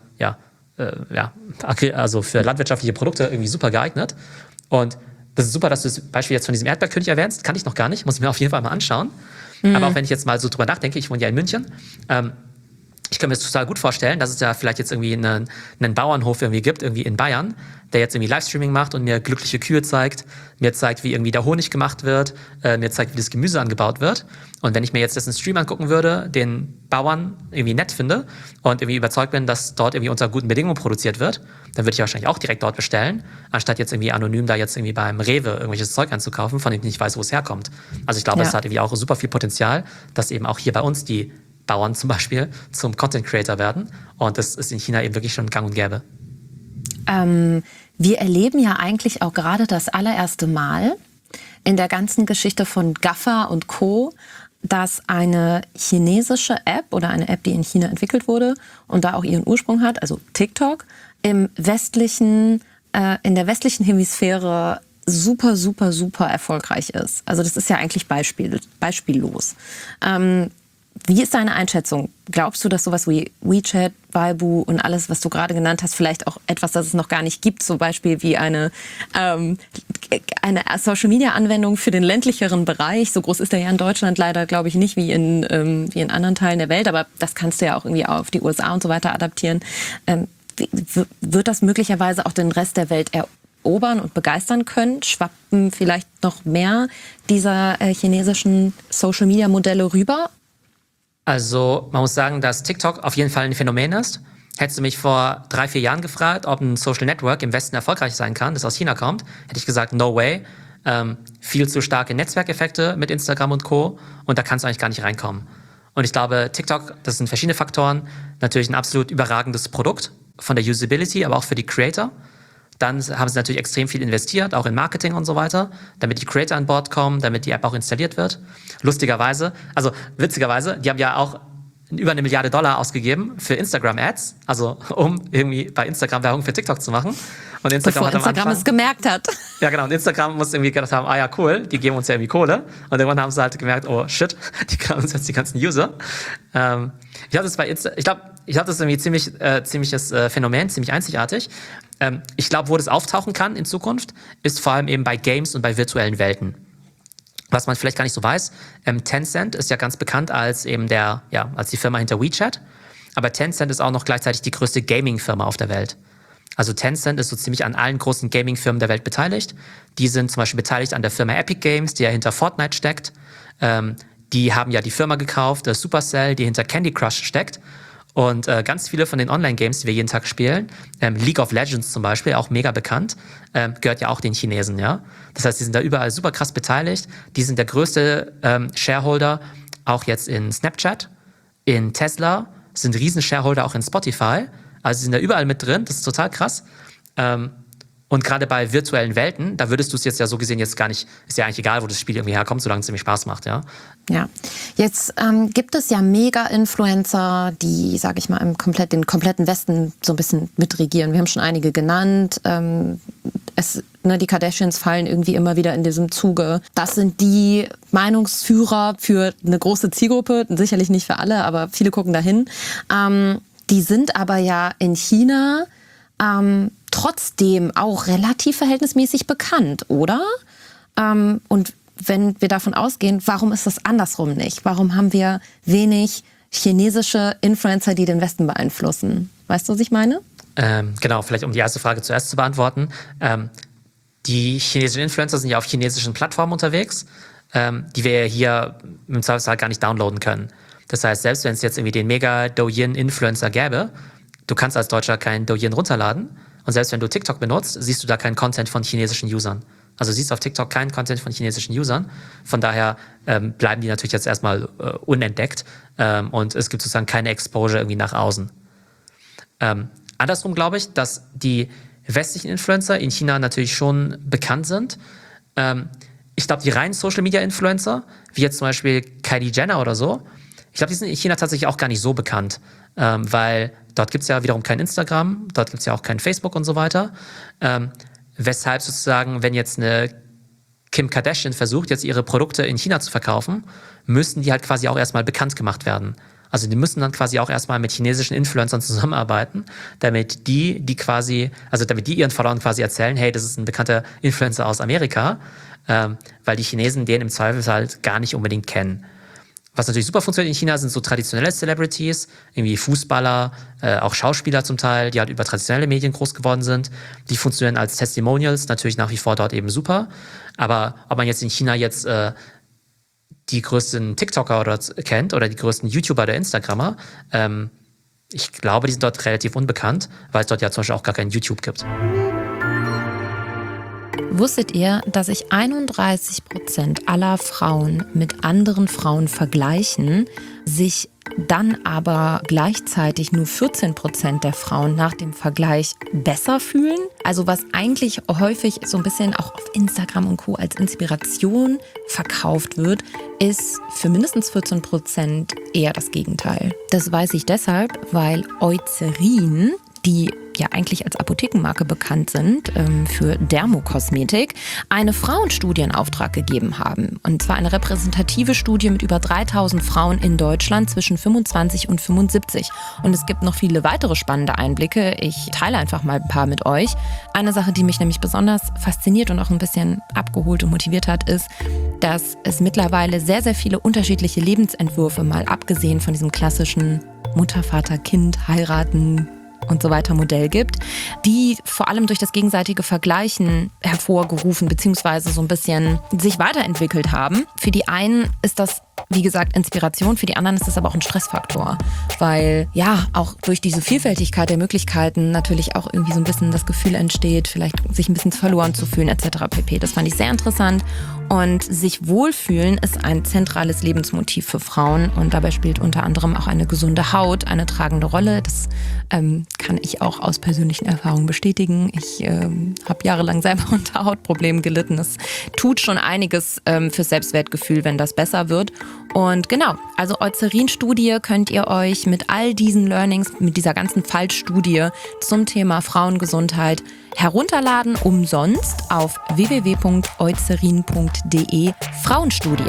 also für landwirtschaftliche Produkte irgendwie super geeignet. Und das ist super, dass du das Beispiel jetzt von diesem Erdbeerkönig erwähnst. Kann ich noch gar nicht, muss ich mir auf jeden Fall mal anschauen. Aber auch wenn ich jetzt mal so drüber nachdenke, ich wohne ja in München, ich kann mir das total gut vorstellen, dass es ja vielleicht jetzt irgendwie einen Bauernhof irgendwie gibt, irgendwie in Bayern, der jetzt irgendwie Livestreaming macht und mir glückliche Kühe zeigt, mir zeigt, wie irgendwie der Honig gemacht wird, mir zeigt, wie das Gemüse angebaut wird. Und wenn ich mir jetzt dessen Stream angucken würde, den Bauern irgendwie nett finde und irgendwie überzeugt bin, dass dort irgendwie unter guten Bedingungen produziert wird, dann würde ich wahrscheinlich auch direkt dort bestellen, anstatt jetzt irgendwie anonym da jetzt irgendwie beim Rewe irgendwelches Zeug einzukaufen, von dem ich nicht weiß, wo es herkommt. Also ich glaube, es hat irgendwie auch super viel Potenzial, dass eben auch hier bei uns die Bauern zum Beispiel zum Content Creator werden. Und das ist in China eben wirklich schon gang und gäbe. Wir erleben ja eigentlich auch gerade das allererste Mal in der ganzen Geschichte von Gaffer und Co., dass eine chinesische App oder eine App, die in China entwickelt wurde und da auch ihren Ursprung hat, also TikTok, in der westlichen Hemisphäre super, super, super erfolgreich ist. Also das ist ja eigentlich beispiellos. Wie ist deine Einschätzung? Glaubst du, dass sowas wie WeChat, Weibo und alles, was du gerade genannt hast, vielleicht auch etwas, das es noch gar nicht gibt, zum Beispiel wie eine Social-Media-Anwendung für den ländlicheren Bereich? So groß ist der ja in Deutschland leider, glaube ich, nicht wie in anderen Teilen der Welt, aber das kannst du ja auch irgendwie auf die USA und so weiter adaptieren. Wird das möglicherweise auch den Rest der Welt erobern und begeistern können? Schwappen vielleicht noch mehr dieser chinesischen Social-Media-Modelle rüber? Also man muss sagen, dass TikTok auf jeden Fall ein Phänomen ist. Hättest du mich vor 3-4 Jahren gefragt, ob ein Social Network im Westen erfolgreich sein kann, das aus China kommt, hätte ich gesagt, no way. Viel zu starke Netzwerkeffekte mit Instagram und Co. Und da kannst du eigentlich gar nicht reinkommen. Und ich glaube, TikTok, das sind verschiedene Faktoren. Natürlich ein absolut überragendes Produkt von der Usability, aber auch für die Creator. Dann haben sie natürlich extrem viel investiert, auch in Marketing und so weiter, damit die Creator an Bord kommen, damit die App auch installiert wird. Witzigerweise, die haben ja auch über $1 Milliarde ausgegeben für Instagram-Ads, also um irgendwie bei Instagram Werbung für TikTok zu machen. Und Instagram Bevor Instagram es gemerkt hat. Ja, genau. Und Instagram muss irgendwie gedacht haben, ja, cool, die geben uns ja irgendwie Kohle. Und irgendwann haben sie halt gemerkt, oh shit, die klauen uns jetzt die ganzen User. Ich glaube, das ist irgendwie ziemliches Phänomen, ziemlich einzigartig. Ich glaube, wo das auftauchen kann in Zukunft, ist vor allem eben bei Games und bei virtuellen Welten. Was man vielleicht gar nicht so weiß, Tencent ist ja ganz bekannt als eben als die Firma hinter WeChat. Aber Tencent ist auch noch gleichzeitig die größte Gaming-Firma auf der Welt. Also Tencent ist so ziemlich an allen großen Gaming-Firmen der Welt beteiligt. Die sind zum Beispiel beteiligt an der Firma Epic Games, die ja hinter Fortnite steckt. Die haben ja die Firma gekauft, Supercell, die hinter Candy Crush steckt. Und ganz viele von den Online-Games, die wir jeden Tag spielen, League of Legends zum Beispiel, auch mega bekannt, gehört ja auch den Chinesen, ja. Das heißt, die sind da überall super krass beteiligt. Die sind der größte Shareholder, auch jetzt in Snapchat, in Tesla, sind Riesen-Shareholder auch in Spotify. Also sie sind da überall mit drin, das ist total krass. Und gerade bei virtuellen Welten, da würdest du es jetzt ja so gesehen jetzt gar nicht, ist ja eigentlich egal, wo das Spiel irgendwie herkommt, solange es ziemlich Spaß macht, ja. Ja, jetzt gibt es ja Mega-Influencer, die, sage ich mal, den kompletten Westen so ein bisschen mitregieren. Wir haben schon einige genannt. Die Kardashians fallen irgendwie immer wieder in diesem Zuge. Das sind die Meinungsführer für eine große Zielgruppe, sicherlich nicht für alle, aber viele gucken dahin. Die sind aber ja in China trotzdem auch relativ verhältnismäßig bekannt, oder? Und wenn wir davon ausgehen, warum ist das andersrum nicht? Warum haben wir wenig chinesische Influencer, die den Westen beeinflussen? Weißt du, was ich meine? Genau, vielleicht um die erste Frage zuerst zu beantworten. Die chinesischen Influencer sind ja auf chinesischen Plattformen unterwegs, die wir hier im Zweifelsfall gar nicht downloaden können. Das heißt, selbst wenn es jetzt irgendwie den mega Douyin-Influencer gäbe, du kannst als Deutscher keinen Douyin runterladen. Und selbst wenn du TikTok benutzt, siehst du da keinen Content von chinesischen Usern. Also siehst auf TikTok keinen Content von chinesischen Usern. Von daher bleiben die natürlich jetzt erstmal unentdeckt. Und es gibt sozusagen keine Exposure irgendwie nach außen. Andersrum glaube ich, dass die westlichen Influencer in China natürlich schon bekannt sind. Ich glaube, die reinen Social-Media-Influencer, wie jetzt zum Beispiel Kylie Jenner oder so, ich glaube, die sind in China tatsächlich auch gar nicht so bekannt. Weil dort gibt es ja wiederum kein Instagram, dort gibt es ja auch kein Facebook und so weiter. Weshalb sozusagen, wenn jetzt eine Kim Kardashian versucht, jetzt ihre Produkte in China zu verkaufen, müssen die halt quasi auch erstmal bekannt gemacht werden. Also die müssen dann quasi auch erstmal mit chinesischen Influencern zusammenarbeiten, damit die ihren Followern quasi erzählen, hey, das ist ein bekannter Influencer aus Amerika, weil die Chinesen den im Zweifelsfall halt gar nicht unbedingt kennen. Was natürlich super funktioniert in China, sind so traditionelle Celebrities, irgendwie Fußballer, auch Schauspieler zum Teil, die halt über traditionelle Medien groß geworden sind. Die funktionieren als Testimonials natürlich nach wie vor dort eben super. Aber ob man jetzt in China jetzt die größten TikToker kennt oder die größten YouTuber oder Instagrammer, ich glaube, die sind dort relativ unbekannt, weil es dort ja zum Beispiel auch gar kein YouTube gibt. Wusstet ihr, dass sich 31% aller Frauen mit anderen Frauen vergleichen, sich dann aber gleichzeitig nur 14% der Frauen nach dem Vergleich besser fühlen? Also was eigentlich häufig so ein bisschen auch auf Instagram und Co. als Inspiration verkauft wird, ist für mindestens 14% eher das Gegenteil. Das weiß ich deshalb, weil Eucerin, die ja eigentlich als Apothekenmarke bekannt sind, für Dermokosmetik, eine Frauenstudie in Auftrag gegeben haben. Und zwar eine repräsentative Studie mit über 3000 Frauen in Deutschland zwischen 25 und 75. Und es gibt noch viele weitere spannende Einblicke. Ich teile einfach mal ein paar mit euch. Eine Sache, die mich nämlich besonders fasziniert und auch ein bisschen abgeholt und motiviert hat, ist, dass es mittlerweile sehr, sehr viele unterschiedliche Lebensentwürfe, mal abgesehen von diesem klassischen Mutter, Vater, Kind, heiraten und so weiter Modell gibt, die vor allem durch das gegenseitige Vergleichen hervorgerufen bzw. so ein bisschen sich weiterentwickelt haben. Für die einen ist das, wie gesagt, Inspiration, für die anderen ist das aber auch ein Stressfaktor, weil ja auch durch diese Vielfältigkeit der Möglichkeiten natürlich auch irgendwie so ein bisschen das Gefühl entsteht, vielleicht sich ein bisschen verloren zu fühlen etc. pp. Das fand ich sehr interessant. Und sich wohlfühlen ist ein zentrales Lebensmotiv für Frauen und dabei spielt unter anderem auch eine gesunde Haut eine tragende Rolle. Das kann ich auch aus persönlichen Erfahrungen bestätigen. Ich habe jahrelang selber unter Hautproblemen gelitten. Es tut schon einiges fürs Selbstwertgefühl, wenn das besser wird. Und genau, also Eucerin-Studie könnt ihr euch mit all diesen Learnings, mit dieser ganzen Fallstudie zum Thema Frauengesundheit herunterladen, umsonst auf www.eucerin.de Frauenstudie.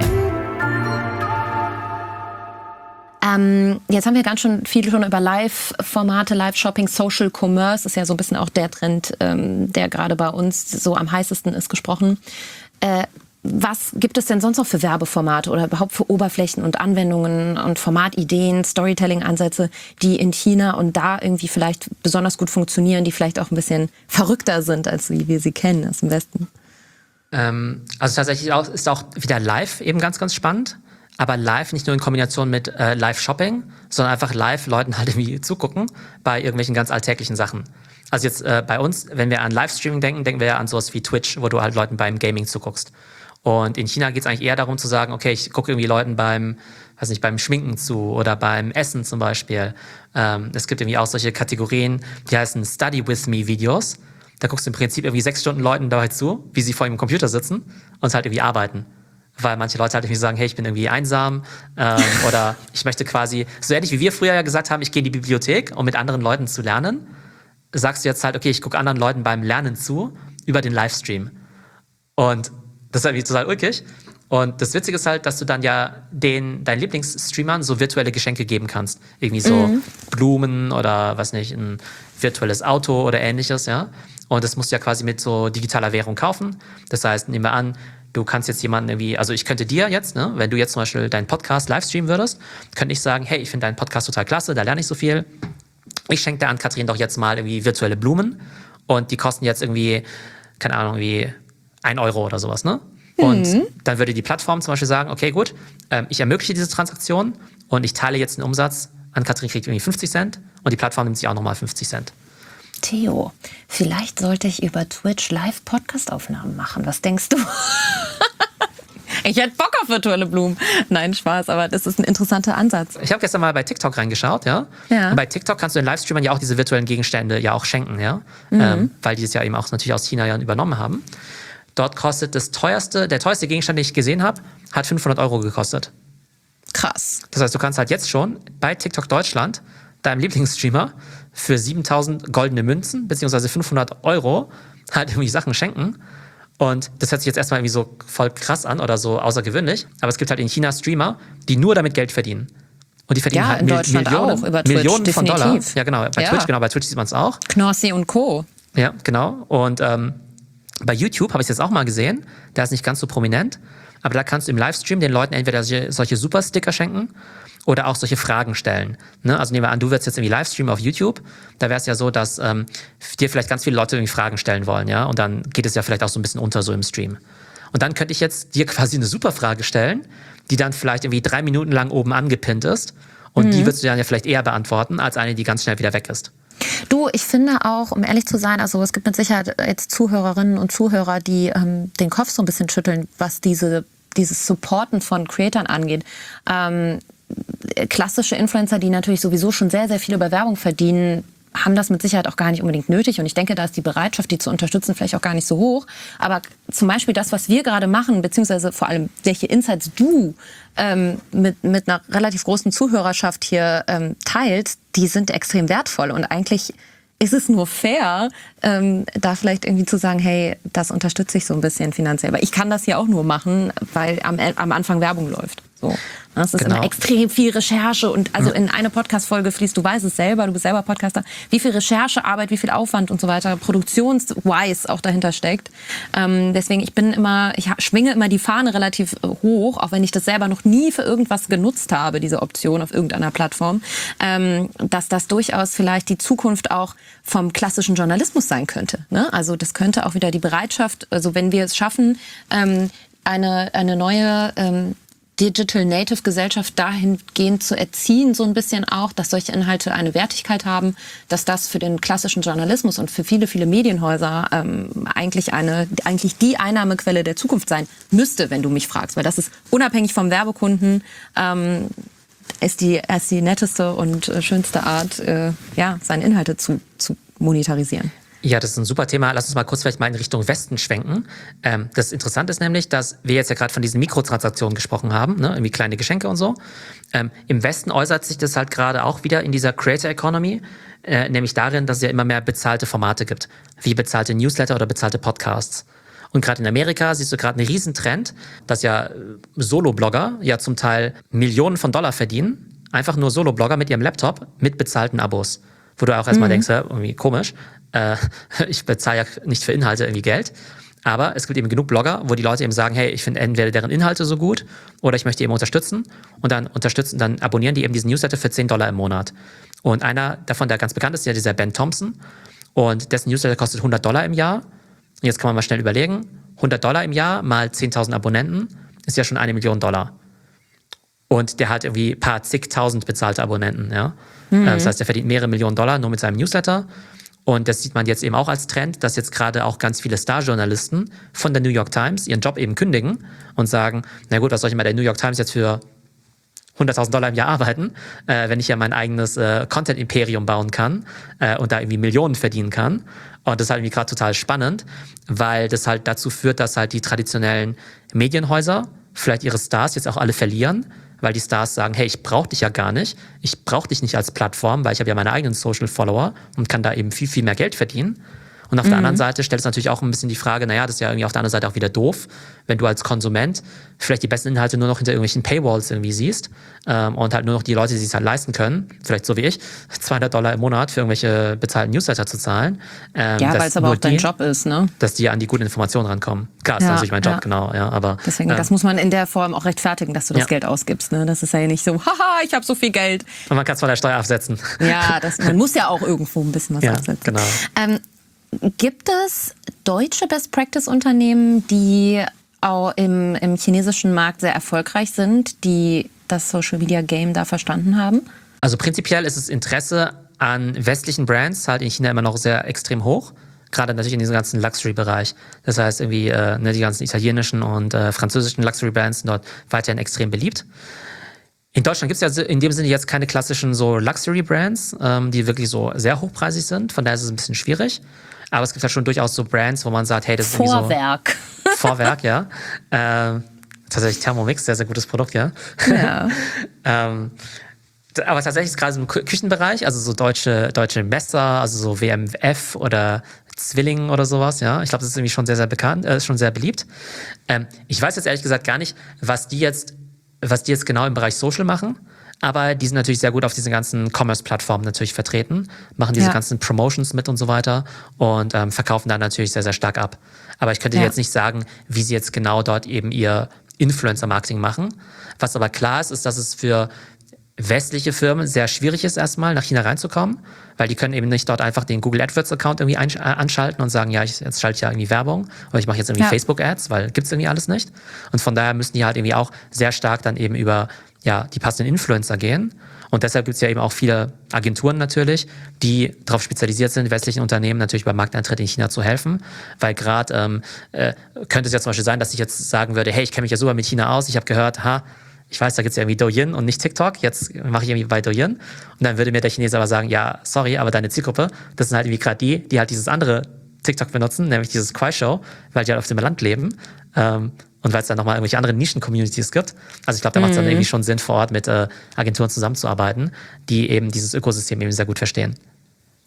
Jetzt haben wir ganz schön viel schon über Live-Formate, Live-Shopping, Social Commerce, ist ja so ein bisschen auch der Trend, der gerade bei uns so am heißesten ist, gesprochen. Was gibt es denn sonst noch für Werbeformate oder überhaupt für Oberflächen und Anwendungen und Formatideen, Storytelling-Ansätze, die in China und da irgendwie vielleicht besonders gut funktionieren, die vielleicht auch ein bisschen verrückter sind, als wie wir sie kennen aus dem Westen? Also tatsächlich ist auch wieder Live eben ganz, ganz spannend. Aber Live nicht nur in Kombination mit Live-Shopping, sondern einfach live Leuten halt irgendwie zugucken bei irgendwelchen ganz alltäglichen Sachen. Also jetzt bei uns, wenn wir an Livestreaming denken wir ja an sowas wie Twitch, wo du halt Leuten beim Gaming zuguckst. Und in China geht es eigentlich eher darum zu sagen, okay, ich gucke irgendwie Leuten beim Schminken zu oder beim Essen zum Beispiel. Es gibt irgendwie auch solche Kategorien, die heißen Study With Me Videos. Da guckst du im Prinzip irgendwie 6 Stunden Leuten dabei zu, wie sie vor ihrem Computer sitzen und halt irgendwie arbeiten. Weil manche Leute halt irgendwie sagen, hey, ich bin irgendwie einsam oder ich möchte quasi, so ähnlich wie wir früher ja gesagt haben, ich gehe in die Bibliothek, um mit anderen Leuten zu lernen, sagst du jetzt halt, okay, ich gucke anderen Leuten beim Lernen zu über den Livestream. Und das ist halt total ulkig. Und das Witzige ist halt, dass du dann ja deinen Lieblingsstreamern so virtuelle Geschenke geben kannst. Irgendwie so Blumen oder, weiß nicht, ein virtuelles Auto oder ähnliches, ja. Und das musst du ja quasi mit so digitaler Währung kaufen. Das heißt, nehmen wir an, du kannst jetzt jemanden irgendwie, also ich könnte dir jetzt, ne, wenn du jetzt zum Beispiel deinen Podcast livestreamen würdest, könnte ich sagen, hey, ich finde deinen Podcast total klasse, da lerne ich so viel. Ich schenke der Ann-Kathrin doch jetzt mal irgendwie virtuelle Blumen und die kosten jetzt irgendwie, keine Ahnung, irgendwie 1 Euro oder sowas, ne? Und dann würde die Plattform zum Beispiel sagen, okay, gut, ich ermögliche diese Transaktion und ich teile jetzt den Umsatz, Ann-Kathrin kriegt irgendwie 50 Cent und die Plattform nimmt sich auch nochmal 50 Cent. Theo, vielleicht sollte ich über Twitch Live-Podcast-Aufnahmen machen. Was denkst du? Ich hätte Bock auf virtuelle Blumen. Nein, Spaß, aber das ist ein interessanter Ansatz. Ich habe gestern mal bei TikTok reingeschaut, ja. Und bei TikTok kannst du den Livestreamern ja auch diese virtuellen Gegenstände ja auch schenken, ja. Weil die es ja eben auch natürlich aus China ja übernommen haben. Dort kostet der teuerste Gegenstand, den ich gesehen habe, hat 500 Euro gekostet. Krass. Das heißt, du kannst halt jetzt schon bei TikTok Deutschland deinem Lieblingsstreamer für 7.000 goldene Münzen beziehungsweise 500 Euro halt irgendwie Sachen schenken. Und das hört sich jetzt erstmal irgendwie so voll krass an oder so außergewöhnlich. Aber es gibt halt in China Streamer, die nur damit Geld verdienen. Und die verdienen halt Millionen von Dollar. Ja, genau. Bei Twitch sieht man es auch. Knossi und Co. Ja, genau. Und bei YouTube habe ich es jetzt auch mal gesehen. Da ist nicht ganz so prominent. Aber da kannst du im Livestream den Leuten entweder solche Super-Sticker schenken oder auch solche Fragen stellen. Ne? Also nehmen wir an, du würdest jetzt irgendwie Livestreamen auf YouTube. Da wäre es ja so, dass dir vielleicht ganz viele Leute irgendwie Fragen stellen wollen. Ja? Und dann geht es ja vielleicht auch so ein bisschen unter so im Stream. Und dann könnte ich jetzt dir quasi eine Super-Frage stellen, die dann vielleicht irgendwie 3 Minuten lang oben angepinnt ist. Und die würdest du dann ja vielleicht eher beantworten, als eine, die ganz schnell wieder weg ist. Du, ich finde auch, um ehrlich zu sein, also es gibt mit Sicherheit jetzt Zuhörerinnen und Zuhörer, die den Kopf so ein bisschen schütteln, was dieses Supporten von Creatern angeht. Klassische Influencer, die natürlich sowieso schon sehr, sehr viel über Werbung verdienen, haben das mit Sicherheit auch gar nicht unbedingt nötig. Und ich denke, da ist die Bereitschaft, die zu unterstützen, vielleicht auch gar nicht so hoch. Aber zum Beispiel das, was wir gerade machen, beziehungsweise vor allem, welche Insights du mit einer relativ großen Zuhörerschaft hier teilst, die sind extrem wertvoll. Und eigentlich ist es nur fair, da vielleicht irgendwie zu sagen, hey, das unterstütze ich so ein bisschen finanziell. Weil ich kann das ja auch nur machen, weil am Anfang Werbung läuft. So. Das ist immer extrem viel Recherche und also in eine Podcast-Folge fließt, du weißt es selber, du bist selber Podcaster, wie viel Recherchearbeit, wie viel Aufwand und so weiter, produktionswise auch dahinter steckt. Deswegen, ich schwinge immer die Fahne relativ hoch, auch wenn ich das selber noch nie für irgendwas genutzt habe, diese Option auf irgendeiner Plattform, dass das durchaus vielleicht die Zukunft auch vom klassischen Journalismus sein könnte. Ne? Also das könnte auch wieder die Bereitschaft, also wenn wir es schaffen, eine neue Digital Native Gesellschaft dahingehend zu erziehen, so ein bisschen auch, dass solche Inhalte eine Wertigkeit haben, dass das für den klassischen Journalismus und für viele, viele Medienhäuser eigentlich die Einnahmequelle der Zukunft sein müsste, wenn du mich fragst. Weil das ist unabhängig vom Werbekunden, ist die netteste und schönste Art, seine Inhalte zu monetarisieren. Ja, das ist ein super Thema. Lass uns mal kurz vielleicht mal in Richtung Westen schwenken. Das Interessante ist nämlich, dass wir jetzt ja gerade von diesen Mikrotransaktionen gesprochen haben, ne? Irgendwie kleine Geschenke und so. Im Westen äußert sich das halt gerade auch wieder in dieser Creator Economy, nämlich darin, dass es ja immer mehr bezahlte Formate gibt, wie bezahlte Newsletter oder bezahlte Podcasts. Und gerade in Amerika siehst du gerade einen Riesentrend, dass ja Solo-Blogger ja zum Teil Millionen von Dollar verdienen, einfach nur Solo-Blogger mit ihrem Laptop mit bezahlten Abos. Wo du auch erstmal denkst, ja, irgendwie komisch, ich bezahle ja nicht für Inhalte irgendwie Geld. Aber es gibt eben genug Blogger, wo die Leute eben sagen, hey, ich finde entweder deren Inhalte so gut oder ich möchte die eben unterstützen. Und dann abonnieren die eben diesen Newsletter für $10 im Monat. Und einer davon, der ganz bekannt ist, ja dieser Ben Thompson. Und dessen Newsletter kostet $100 im Jahr. Und jetzt kann man mal schnell überlegen, $100 im Jahr mal 10.000 Abonnenten ist ja schon $1 Million. Und der hat irgendwie zigtausend bezahlte Abonnenten, ja. Das heißt, er verdient mehrere Millionen Dollar nur mit seinem Newsletter. Und das sieht man jetzt eben auch als Trend, dass jetzt gerade auch ganz viele Star-Journalisten von der New York Times ihren Job eben kündigen und sagen, na gut, was soll ich bei der New York Times jetzt für $100.000 im Jahr arbeiten, wenn ich ja mein eigenes Content-Imperium bauen kann und da irgendwie Millionen verdienen kann. Und das ist halt irgendwie gerade total spannend, weil das halt dazu führt, dass halt die traditionellen Medienhäuser vielleicht ihre Stars jetzt auch alle verlieren, weil die Stars sagen, hey, ich brauche dich ja gar nicht, ich brauche dich nicht als Plattform, weil ich habe ja meine eigenen Social-Follower und kann da eben viel, viel mehr Geld verdienen. Und auf der anderen Seite stellt es natürlich auch ein bisschen die Frage, naja, das ist ja irgendwie auf der anderen Seite auch wieder doof, wenn du als Konsument vielleicht die besten Inhalte nur noch hinter irgendwelchen Paywalls irgendwie siehst und halt nur noch die Leute, die es halt leisten können, vielleicht so wie ich, $200 im Monat für irgendwelche bezahlten Newsletter zu zahlen. Weil es aber auch dein Job ist, ne? Dass die an die guten Informationen rankommen. Klar, ist natürlich mein Job, genau. Ja, aber deswegen, das muss man in der Form auch rechtfertigen, dass du das Geld ausgibst. Ne? Das ist ja nicht so, haha, ich habe so viel Geld. Und man kann es von der Steuer absetzen. Ja, man muss ja auch irgendwo ein bisschen was absetzen. Genau. Gibt es deutsche Best-Practice-Unternehmen, die auch im chinesischen Markt sehr erfolgreich sind, die das Social-Media-Game da verstanden haben? Also prinzipiell ist das Interesse an westlichen Brands halt in China immer noch sehr extrem hoch. Gerade natürlich in diesem ganzen Luxury-Bereich. Das heißt irgendwie die ganzen italienischen und französischen Luxury-Brands sind dort weiterhin extrem beliebt. In Deutschland gibt es ja in dem Sinne jetzt keine klassischen so Luxury-Brands, die wirklich so sehr hochpreisig sind. Von daher ist es ein bisschen schwierig. Aber es gibt halt schon durchaus so Brands, wo man sagt, hey, das ist Vorwerk. Irgendwie so Vorwerk, ja. Tatsächlich Thermomix, sehr, sehr gutes Produkt, ja. Ja. Aber tatsächlich ist gerade im Küchenbereich, also so deutsche Messer, also so WMF oder Zwilling oder sowas, ja. Ich glaube, das ist irgendwie schon sehr, sehr bekannt, schon sehr beliebt. Ich weiß jetzt ehrlich gesagt gar nicht, was die jetzt genau im Bereich Social machen. Aber die sind natürlich sehr gut auf diesen ganzen Commerce-Plattformen natürlich vertreten, machen diese ganzen Promotions mit und so weiter und verkaufen da natürlich sehr, sehr stark ab. Aber ich könnte jetzt nicht sagen, wie sie jetzt genau dort eben ihr Influencer-Marketing machen. Was aber klar ist, dass es für westliche Firmen sehr schwierig ist, erstmal nach China reinzukommen, weil die können eben nicht dort einfach den Google AdWords-Account irgendwie anschalten und sagen, ja, jetzt schalte ich ja irgendwie Werbung oder ich mache jetzt irgendwie Facebook-Ads, weil gibt's irgendwie alles nicht. Und von daher müssen die halt irgendwie auch sehr stark dann eben über die passenden Influencer gehen. Und deshalb gibt's ja eben auch viele Agenturen natürlich, die darauf spezialisiert sind, westlichen Unternehmen natürlich beim Markteintritt in China zu helfen. Weil gerade könnte es ja zum Beispiel sein, dass ich jetzt sagen würde, hey, ich kenne mich ja super mit China aus, ich habe gehört, ich weiß, da gibt's ja irgendwie Douyin und nicht TikTok, jetzt mache ich irgendwie bei Douyin. Und dann würde mir der Chinese aber sagen, ja, sorry, aber deine Zielgruppe, das sind halt irgendwie gerade die halt dieses andere TikTok benutzen, nämlich dieses Kuaishou, weil die halt auf dem Land leben. Und weil es dann nochmal irgendwelche anderen Nischen-Communities gibt. Also ich glaube, da macht es dann irgendwie schon Sinn, vor Ort mit Agenturen zusammenzuarbeiten, die eben dieses Ökosystem eben sehr gut verstehen.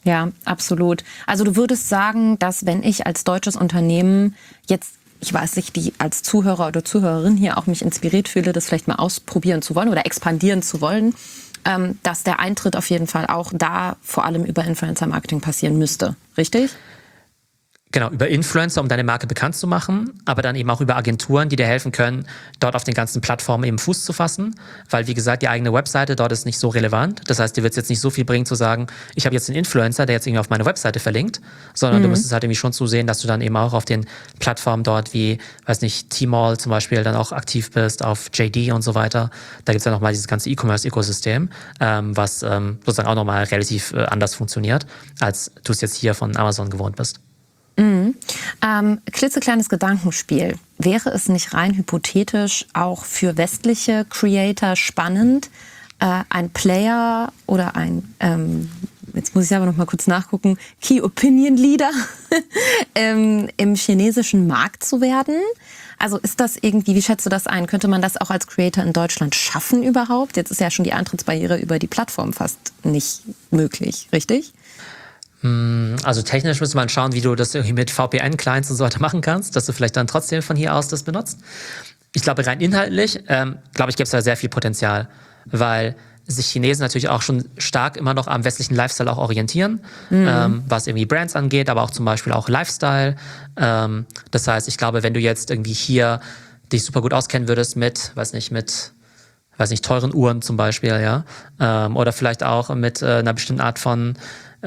Ja, absolut. Also du würdest sagen, dass wenn ich als deutsches Unternehmen jetzt, ich weiß nicht, die als Zuhörer oder Zuhörerin hier auch mich inspiriert fühle, das vielleicht mal ausprobieren zu wollen oder expandieren zu wollen, dass der Eintritt auf jeden Fall auch da vor allem über Influencer-Marketing passieren müsste. Richtig? Genau, über Influencer, um deine Marke bekannt zu machen, aber dann eben auch über Agenturen, die dir helfen können, dort auf den ganzen Plattformen eben Fuß zu fassen, weil wie gesagt, die eigene Webseite dort ist nicht so relevant. Das heißt, dir wird es jetzt nicht so viel bringen zu sagen, ich habe jetzt einen Influencer, der jetzt irgendwie auf meine Webseite verlinkt, sondern du müsstest halt irgendwie schon zusehen, dass du dann eben auch auf den Plattformen dort wie, weiß nicht, Tmall zum Beispiel dann auch aktiv bist, auf JD und so weiter. Da gibt es ja nochmal dieses ganze E-Commerce-Ökosystem, was sozusagen auch nochmal relativ anders funktioniert, als du es jetzt hier von Amazon gewohnt bist. Klitzekleines Gedankenspiel. Wäre es nicht rein hypothetisch auch für westliche Creator spannend, ein Player oder ein, jetzt muss ich aber noch mal kurz nachgucken, Key Opinion Leader im chinesischen Markt zu werden? Also ist das irgendwie, wie schätzt du das ein? Könnte man das auch als Creator in Deutschland schaffen überhaupt? Jetzt ist ja schon die Eintrittsbarriere über die Plattform fast nicht möglich, richtig? Also technisch müsste man schauen, wie du das irgendwie mit VPN-Clients und so weiter machen kannst, dass du vielleicht dann trotzdem von hier aus das benutzt. Ich glaube, rein inhaltlich, glaube ich, gibt es da sehr viel Potenzial, weil sich Chinesen natürlich auch schon stark immer noch am westlichen Lifestyle auch orientieren, was irgendwie Brands angeht, aber auch zum Beispiel auch Lifestyle. Das heißt, ich glaube, wenn du jetzt irgendwie hier dich super gut auskennen würdest mit teuren Uhren zum Beispiel, ja, oder vielleicht auch mit einer bestimmten Art von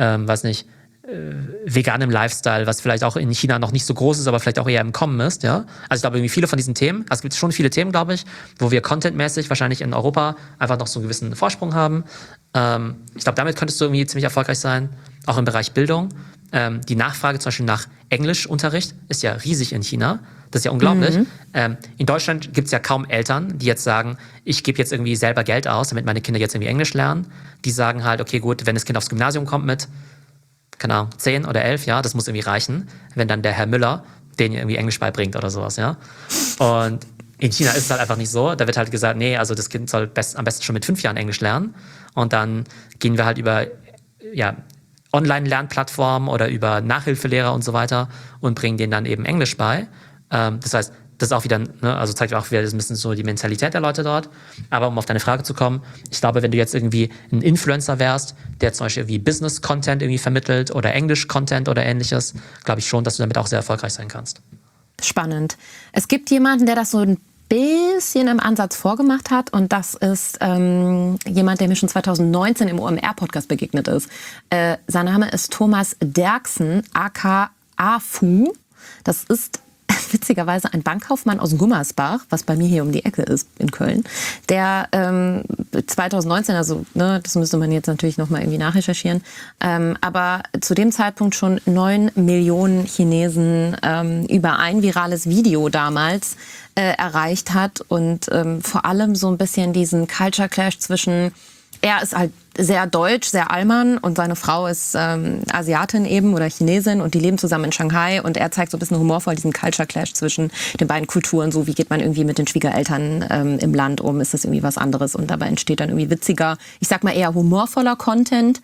veganem Lifestyle, was vielleicht auch in China noch nicht so groß ist, aber vielleicht auch eher im Kommen ist, ja. Also ich glaube, irgendwie viele von diesen Themen, also es gibt schon viele Themen, glaube ich, wo wir contentmäßig wahrscheinlich in Europa einfach noch so einen gewissen Vorsprung haben. Ich glaube, damit könntest du irgendwie ziemlich erfolgreich sein, auch im Bereich Bildung. Die Nachfrage zum Beispiel nach Englischunterricht ist ja riesig in China. Das ist ja unglaublich. In Deutschland gibt es ja kaum Eltern, die jetzt sagen, ich gebe jetzt irgendwie selber Geld aus, damit meine Kinder jetzt irgendwie Englisch lernen. Die sagen halt, okay, gut, wenn das Kind aufs Gymnasium kommt mit, keine Ahnung, 10 oder 11, ja, das muss irgendwie reichen, wenn dann der Herr Müller denen irgendwie Englisch beibringt oder sowas, ja. Und in China ist es halt einfach nicht so. Da wird halt gesagt, nee, also das Kind soll am besten schon mit 5 Jahren Englisch lernen. Und dann gehen wir halt über, ja, Online-Lernplattformen oder über Nachhilfelehrer und so weiter und bringen denen dann eben Englisch bei. Das heißt, das ist auch wieder, ne, also zeigt auch wieder ein bisschen so die Mentalität der Leute dort. Aber um auf deine Frage zu kommen, ich glaube, wenn du jetzt irgendwie ein Influencer wärst, der zum Beispiel irgendwie Business-Content irgendwie vermittelt oder Englisch-Content oder ähnliches, glaube ich schon, dass du damit auch sehr erfolgreich sein kannst. Spannend. Es gibt jemanden, der das so ein bisschen im Ansatz vorgemacht hat und das ist jemand, der mir schon 2019 im OMR-Podcast begegnet ist. Sein Name ist Thomas Derksen, aka AFU. Das ist witzigerweise ein Bankkaufmann aus Gummersbach, was bei mir hier um die Ecke ist in Köln, der 2019, also ne, das müsste man jetzt natürlich nochmal irgendwie nachrecherchieren, aber zu dem Zeitpunkt schon 9 Millionen Chinesen über ein virales Video damals erreicht hat und vor allem so ein bisschen diesen Culture Clash zwischen, er ist halt sehr deutsch, sehr Allmann und seine Frau ist Asiatin eben oder Chinesin und die leben zusammen in Shanghai und er zeigt so ein bisschen humorvoll diesen Culture Clash zwischen den beiden Kulturen, so wie geht man irgendwie mit den Schwiegereltern im Land um, ist das irgendwie was anderes und dabei entsteht dann irgendwie witziger, ich sag mal eher humorvoller Content.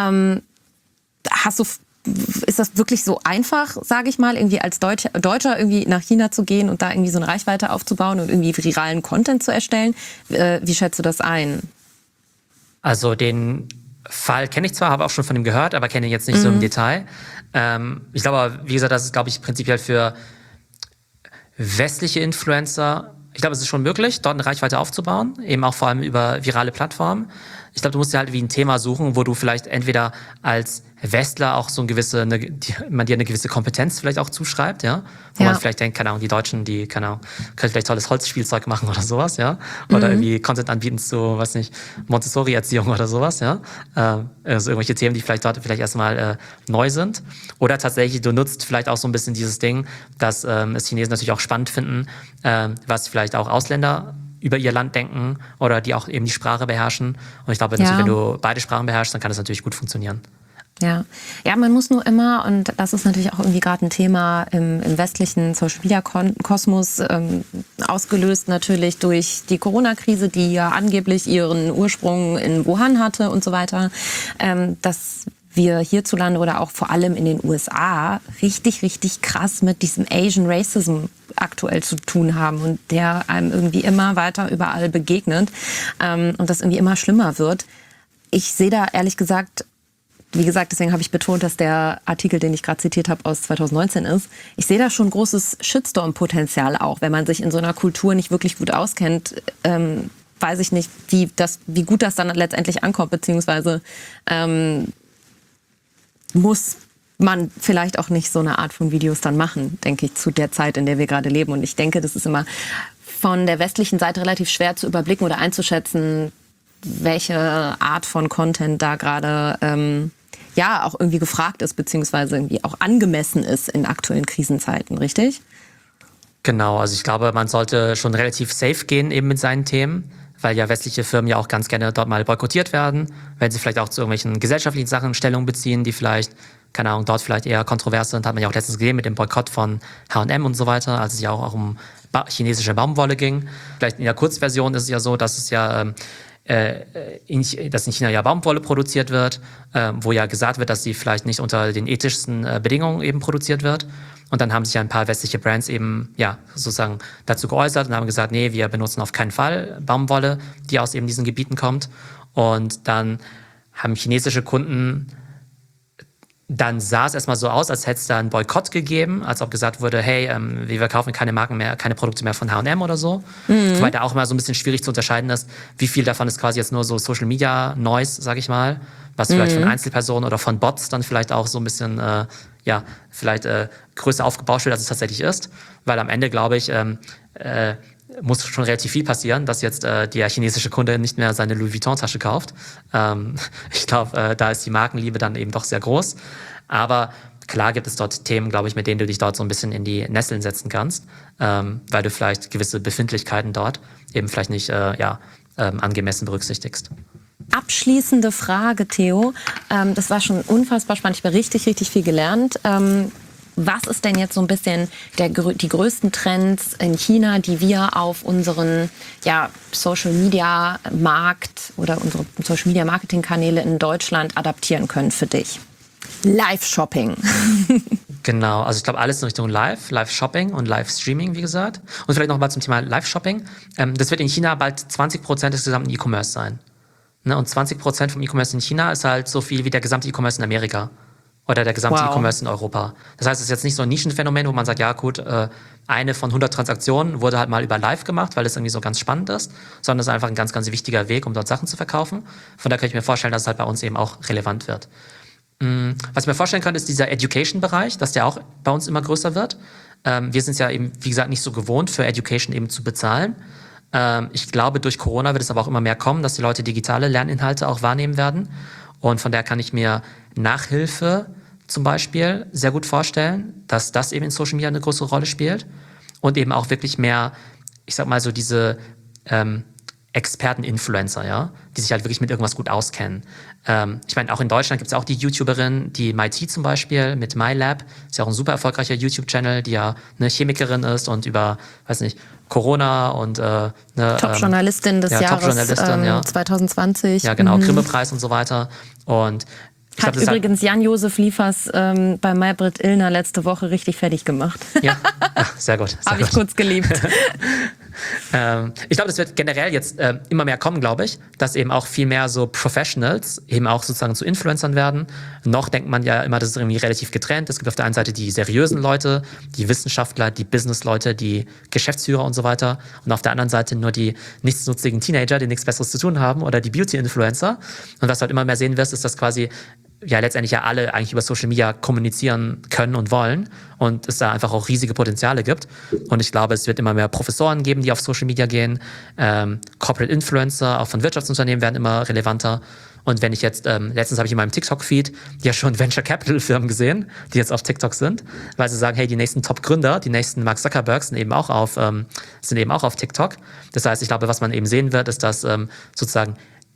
Ist das wirklich so einfach, sage ich mal, irgendwie als Deutscher irgendwie nach China zu gehen und da irgendwie so eine Reichweite aufzubauen und irgendwie viralen Content zu erstellen? Wie schätzt du das ein? Also den Fall kenne ich zwar, habe auch schon von ihm gehört, aber kenne ihn jetzt nicht so im Detail. Ich glaube, wie gesagt, das ist, glaube ich, prinzipiell für westliche Influencer, ich glaube, es ist schon möglich, dort eine Reichweite aufzubauen, eben auch vor allem über virale Plattformen. Ich glaube, du musst dir halt wie ein Thema suchen, wo du vielleicht entweder als Westler auch so man dir eine gewisse Kompetenz vielleicht auch zuschreibt, ja. Wo man vielleicht denkt, keine Ahnung, die Deutschen, die, keine Ahnung, können vielleicht tolles Holzspielzeug machen oder sowas, ja. Oder irgendwie Content anbieten zu, weiß nicht, Montessori-Erziehung oder sowas, ja. Also irgendwelche Themen, die vielleicht dort vielleicht erstmal neu sind. Oder tatsächlich, du nutzt vielleicht auch so ein bisschen dieses Ding, dass es Chinesen natürlich auch spannend finden, was vielleicht auch Ausländer über ihr Land denken oder die auch eben die Sprache beherrschen. Und ich glaube, wenn du beide Sprachen beherrschst, dann kann das natürlich gut funktionieren. Ja, man muss nur immer, und das ist natürlich auch irgendwie gerade ein Thema im westlichen Social-Media-Kosmos, ausgelöst natürlich durch die Corona-Krise, die ja angeblich ihren Ursprung in Wuhan hatte und so weiter, dass wir hierzulande oder auch vor allem in den USA richtig, richtig krass mit diesem Asian Racism aktuell zu tun haben und der einem irgendwie immer weiter überall begegnet und das irgendwie immer schlimmer wird. Ich sehe da ehrlich gesagt, wie gesagt, deswegen habe ich betont, dass der Artikel, den ich gerade zitiert habe, aus 2019 ist. Ich sehe da schon großes Shitstorm-Potenzial auch, wenn man sich in so einer Kultur nicht wirklich gut auskennt. Weiß ich nicht, wie gut das dann letztendlich ankommt, beziehungsweise muss man vielleicht auch nicht so eine Art von Videos dann machen, denke ich, zu der Zeit, in der wir gerade leben. Und ich denke, das ist immer von der westlichen Seite relativ schwer zu überblicken oder einzuschätzen, welche Art von Content da gerade auch irgendwie gefragt ist, beziehungsweise irgendwie auch angemessen ist in aktuellen Krisenzeiten, richtig? Genau, also ich glaube, man sollte schon relativ safe gehen eben mit seinen Themen, weil ja westliche Firmen ja auch ganz gerne dort mal boykottiert werden, wenn sie vielleicht auch zu irgendwelchen gesellschaftlichen Sachen Stellung beziehen, die vielleicht, keine Ahnung, dort vielleicht eher kontrovers sind. Hat man ja auch letztens gesehen mit dem Boykott von H&M und so weiter, als es ja auch um chinesische Baumwolle ging. Vielleicht in der Kurzversion ist es ja so, dass es ja dass in China ja Baumwolle produziert wird, wo ja gesagt wird, dass sie vielleicht nicht unter den ethischsten Bedingungen eben produziert wird. Und dann haben sich ja ein paar westliche Brands eben sozusagen dazu geäußert und haben gesagt, nee, wir benutzen auf keinen Fall Baumwolle, die aus eben diesen Gebieten kommt. Und dann haben chinesische Kunden, dann sah es erstmal so aus, als hätte es da einen Boykott gegeben, als ob gesagt wurde, hey, wir verkaufen keine Marken mehr, keine Produkte mehr von H&M oder so. Wobei da auch immer so ein bisschen schwierig zu unterscheiden ist, wie viel davon ist quasi jetzt nur so Social Media Noise, sag ich mal, was vielleicht von Einzelpersonen oder von Bots dann vielleicht auch so ein bisschen, größer aufgebauscht wird, als es tatsächlich ist. Weil am Ende, glaube ich, muss schon relativ viel passieren, dass jetzt der chinesische Kunde nicht mehr seine Louis Vuitton-Tasche kauft. Ich glaube, da ist die Markenliebe dann eben doch sehr groß. Aber klar gibt es dort Themen, glaube ich, mit denen du dich dort so ein bisschen in die Nesseln setzen kannst, weil du vielleicht gewisse Befindlichkeiten dort eben vielleicht nicht angemessen berücksichtigst. Abschließende Frage, Theo. Das war schon unfassbar spannend. Ich habe richtig, richtig viel gelernt. Was ist denn jetzt so ein bisschen die größten Trends in China, die wir auf unseren Social-Media-Markt oder unsere Social-Media-Marketing-Kanäle in Deutschland adaptieren können für dich? Live-Shopping. Genau, also ich glaube alles in Richtung Live-Shopping und Live-Streaming, wie gesagt. Und vielleicht noch mal zum Thema Live-Shopping. Das wird in China bald 20% des gesamten E-Commerce sein. Ne? Und 20% vom E-Commerce in China ist halt so viel wie der gesamte E-Commerce in Amerika. Oder der gesamte E-Commerce in Europa. Das heißt, es ist jetzt nicht so ein Nischenphänomen, wo man sagt, ja gut, eine von 100 Transaktionen wurde halt mal über Live gemacht, weil es irgendwie so ganz spannend ist, sondern es ist einfach ein ganz, ganz wichtiger Weg, um dort Sachen zu verkaufen. Von daher kann ich mir vorstellen, dass es halt bei uns eben auch relevant wird. Was ich mir vorstellen kann, ist dieser Education-Bereich, dass der auch bei uns immer größer wird. Wir sind es ja eben, wie gesagt, nicht so gewohnt, für Education eben zu bezahlen. Ich glaube, durch Corona wird es aber auch immer mehr kommen, dass die Leute digitale Lerninhalte auch wahrnehmen werden. Und von daher kann ich mir Nachhilfe zum Beispiel sehr gut vorstellen, dass das eben in Social Media eine größere Rolle spielt und eben auch wirklich mehr, ich sag mal so diese Experten-Influencer, ja, die sich halt wirklich mit irgendwas gut auskennen. Ich meine, auch in Deutschland gibt es ja auch die YouTuberin, die MyT zum Beispiel mit MyLab, ist ja auch ein super erfolgreicher YouTube-Channel, die ja eine Chemikerin ist und über, weiß nicht, Corona und Top-Journalistin des Jahres 2020. Ja, genau, Grimme-Preis und so weiter. Und ich hat übrigens Jan-Josef Liefers bei Maybrit Illner letzte Woche richtig fertig gemacht. Ja, sehr gut. Habe ich kurz geliebt. Ich glaube, das wird generell jetzt immer mehr kommen, glaube ich, dass eben auch viel mehr so Professionals eben auch sozusagen zu Influencern werden. Noch denkt man ja immer, das ist irgendwie relativ getrennt. Es gibt auf der einen Seite die seriösen Leute, die Wissenschaftler, die Businessleute, die Geschäftsführer und so weiter. Und auf der anderen Seite nur die nichtsnutzigen Teenager, die nichts Besseres zu tun haben oder die Beauty-Influencer. Und was du halt immer mehr sehen wirst, ist, dass quasi letztendlich ja alle eigentlich über Social Media kommunizieren können und wollen und es da einfach auch riesige Potenziale gibt. Und ich glaube, es wird immer mehr Professoren geben, die auf Social Media gehen. Corporate Influencer, auch von Wirtschaftsunternehmen, werden immer relevanter. Und wenn ich jetzt, letztens habe ich in meinem TikTok-Feed ja schon Venture-Capital-Firmen gesehen, die jetzt auf TikTok sind, weil sie sagen, hey, die nächsten Top-Gründer, die nächsten Mark Zuckerbergs sind eben auch auf TikTok. Das heißt, ich glaube, was man eben sehen wird, ist, dass sozusagen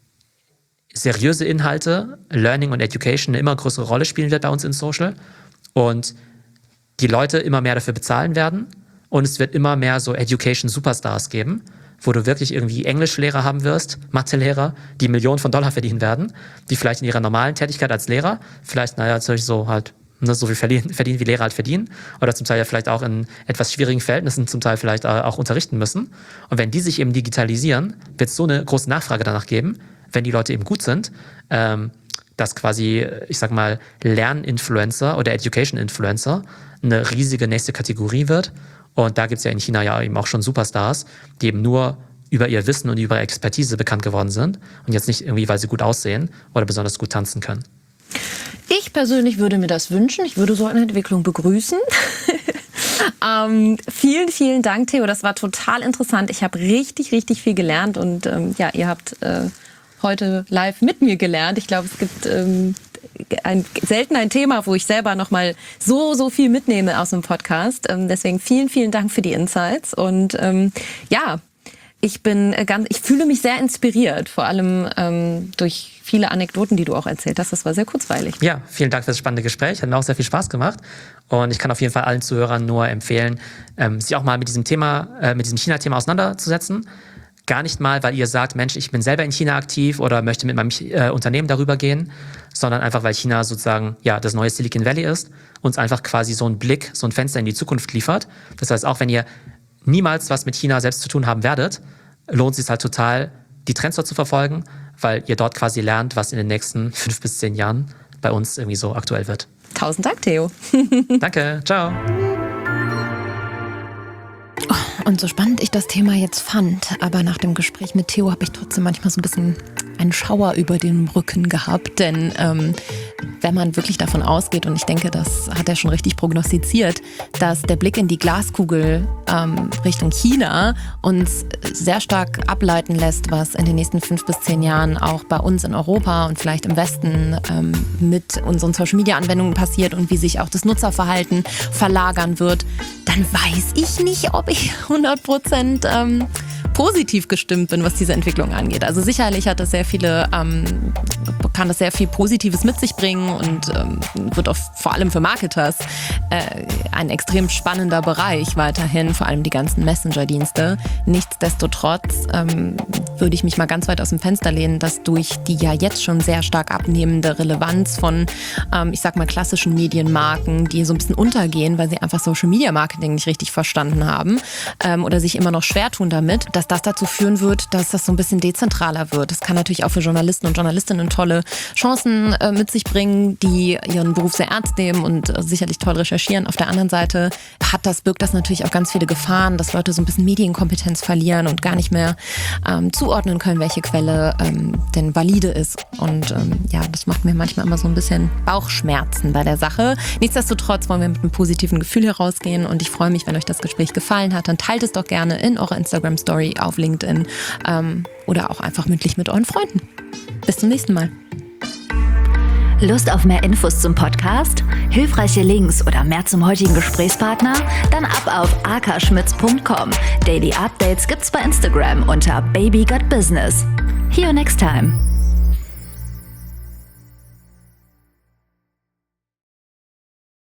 seriöse Inhalte, Learning und Education eine immer größere Rolle spielen wird bei uns in Social und die Leute immer mehr dafür bezahlen werden und es wird immer mehr so Education-Superstars geben, wo du wirklich irgendwie Englischlehrer haben wirst, Mathelehrer, die Millionen von Dollar verdienen werden, die vielleicht in ihrer normalen Tätigkeit als Lehrer vielleicht, so halt so viel verdienen, wie Lehrer halt verdienen, oder zum Teil ja vielleicht auch in etwas schwierigen Verhältnissen zum Teil vielleicht auch unterrichten müssen. Und wenn die sich eben digitalisieren, wird es so eine große Nachfrage danach geben, wenn die Leute eben gut sind, dass quasi, ich sag mal, Lerninfluencer oder Education-Influencer eine riesige nächste Kategorie wird. Und da gibt es ja in China ja eben auch schon Superstars, die eben nur über ihr Wissen und über Expertise bekannt geworden sind und jetzt nicht irgendwie, weil sie gut aussehen oder besonders gut tanzen können. Ich persönlich würde mir das wünschen. Ich würde so eine Entwicklung begrüßen. Vielen, vielen Dank, Theo. Das war total interessant. Ich habe richtig, richtig viel gelernt und ihr habt heute live mit mir gelernt. Ich glaube, es gibt selten ein Thema, wo ich selber noch mal so viel mitnehme aus dem Podcast. Deswegen vielen, vielen Dank für die Insights und ich fühle mich sehr inspiriert, vor allem durch viele Anekdoten, die du auch erzählt hast. Das war sehr kurzweilig. Ja, vielen Dank für das spannende Gespräch. Hat mir auch sehr viel Spaß gemacht. Und ich kann auf jeden Fall allen Zuhörern nur empfehlen, sich auch mal mit diesem China-Thema auseinanderzusetzen. Gar nicht mal, weil ihr sagt, Mensch, ich bin selber in China aktiv oder möchte mit meinem Unternehmen darüber gehen, sondern einfach, weil China sozusagen das neue Silicon Valley ist, uns einfach quasi so einen Blick, so ein Fenster in die Zukunft liefert. Das heißt, auch wenn ihr niemals was mit China selbst zu tun haben werdet, lohnt es sich halt total, die Trends dort zu verfolgen, weil ihr dort quasi lernt, was in den nächsten 5 bis 10 Jahren bei uns irgendwie so aktuell wird. 1000 Dank, Theo. Danke, ciao. Und so spannend ich das Thema jetzt fand, aber nach dem Gespräch mit Theo habe ich trotzdem manchmal so ein bisschen einen Schauer über den Rücken gehabt, denn wenn man wirklich davon ausgeht, und ich denke, das hat er schon richtig prognostiziert, dass der Blick in die Glaskugel Richtung China uns sehr stark ableiten lässt, was in den nächsten 5 bis 10 Jahren auch bei uns in Europa und vielleicht im Westen mit unseren Social-Media-Anwendungen passiert und wie sich auch das Nutzerverhalten verlagern wird, dann weiß ich nicht, ob ich 100% positiv gestimmt bin, was diese Entwicklung angeht. Also sicherlich hat das kann das sehr viel Positives mit sich bringen und wird auch vor allem für Marketers ein extrem spannender Bereich weiterhin, vor allem die ganzen Messenger-Dienste. Nichtsdestotrotz würde ich mich mal ganz weit aus dem Fenster lehnen, dass durch die ja jetzt schon sehr stark abnehmende Relevanz von, ich sag mal, klassischen Medienmarken, die so ein bisschen untergehen, weil sie einfach Social-Media-Marketing nicht richtig verstanden haben oder sich immer noch schwer tun damit, dass das dazu führen wird, dass das so ein bisschen dezentraler wird. Das kann natürlich auch für Journalisten und Journalistinnen tolle Chancen mit sich bringen, die ihren Beruf sehr ernst nehmen und sicherlich toll recherchieren. Auf der anderen Seite birgt das natürlich auch ganz viele Gefahren, dass Leute so ein bisschen Medienkompetenz verlieren und gar nicht mehr zuordnen können, welche Quelle denn valide ist. Und das macht mir manchmal immer so ein bisschen Bauchschmerzen bei der Sache. Nichtsdestotrotz wollen wir mit einem positiven Gefühl herausgehen und ich freue mich, wenn euch das Gespräch gefallen hat. Dann teilt es doch gerne in eurer Instagram-Story auf LinkedIn oder auch einfach mündlich mit euren Freunden. Bis zum nächsten Mal. Lust auf mehr Infos zum Podcast? Hilfreiche Links oder mehr zum heutigen Gesprächspartner? Dann ab auf akaschmitz.com. Daily Updates gibt's bei Instagram unter Baby Got Business. See you next time.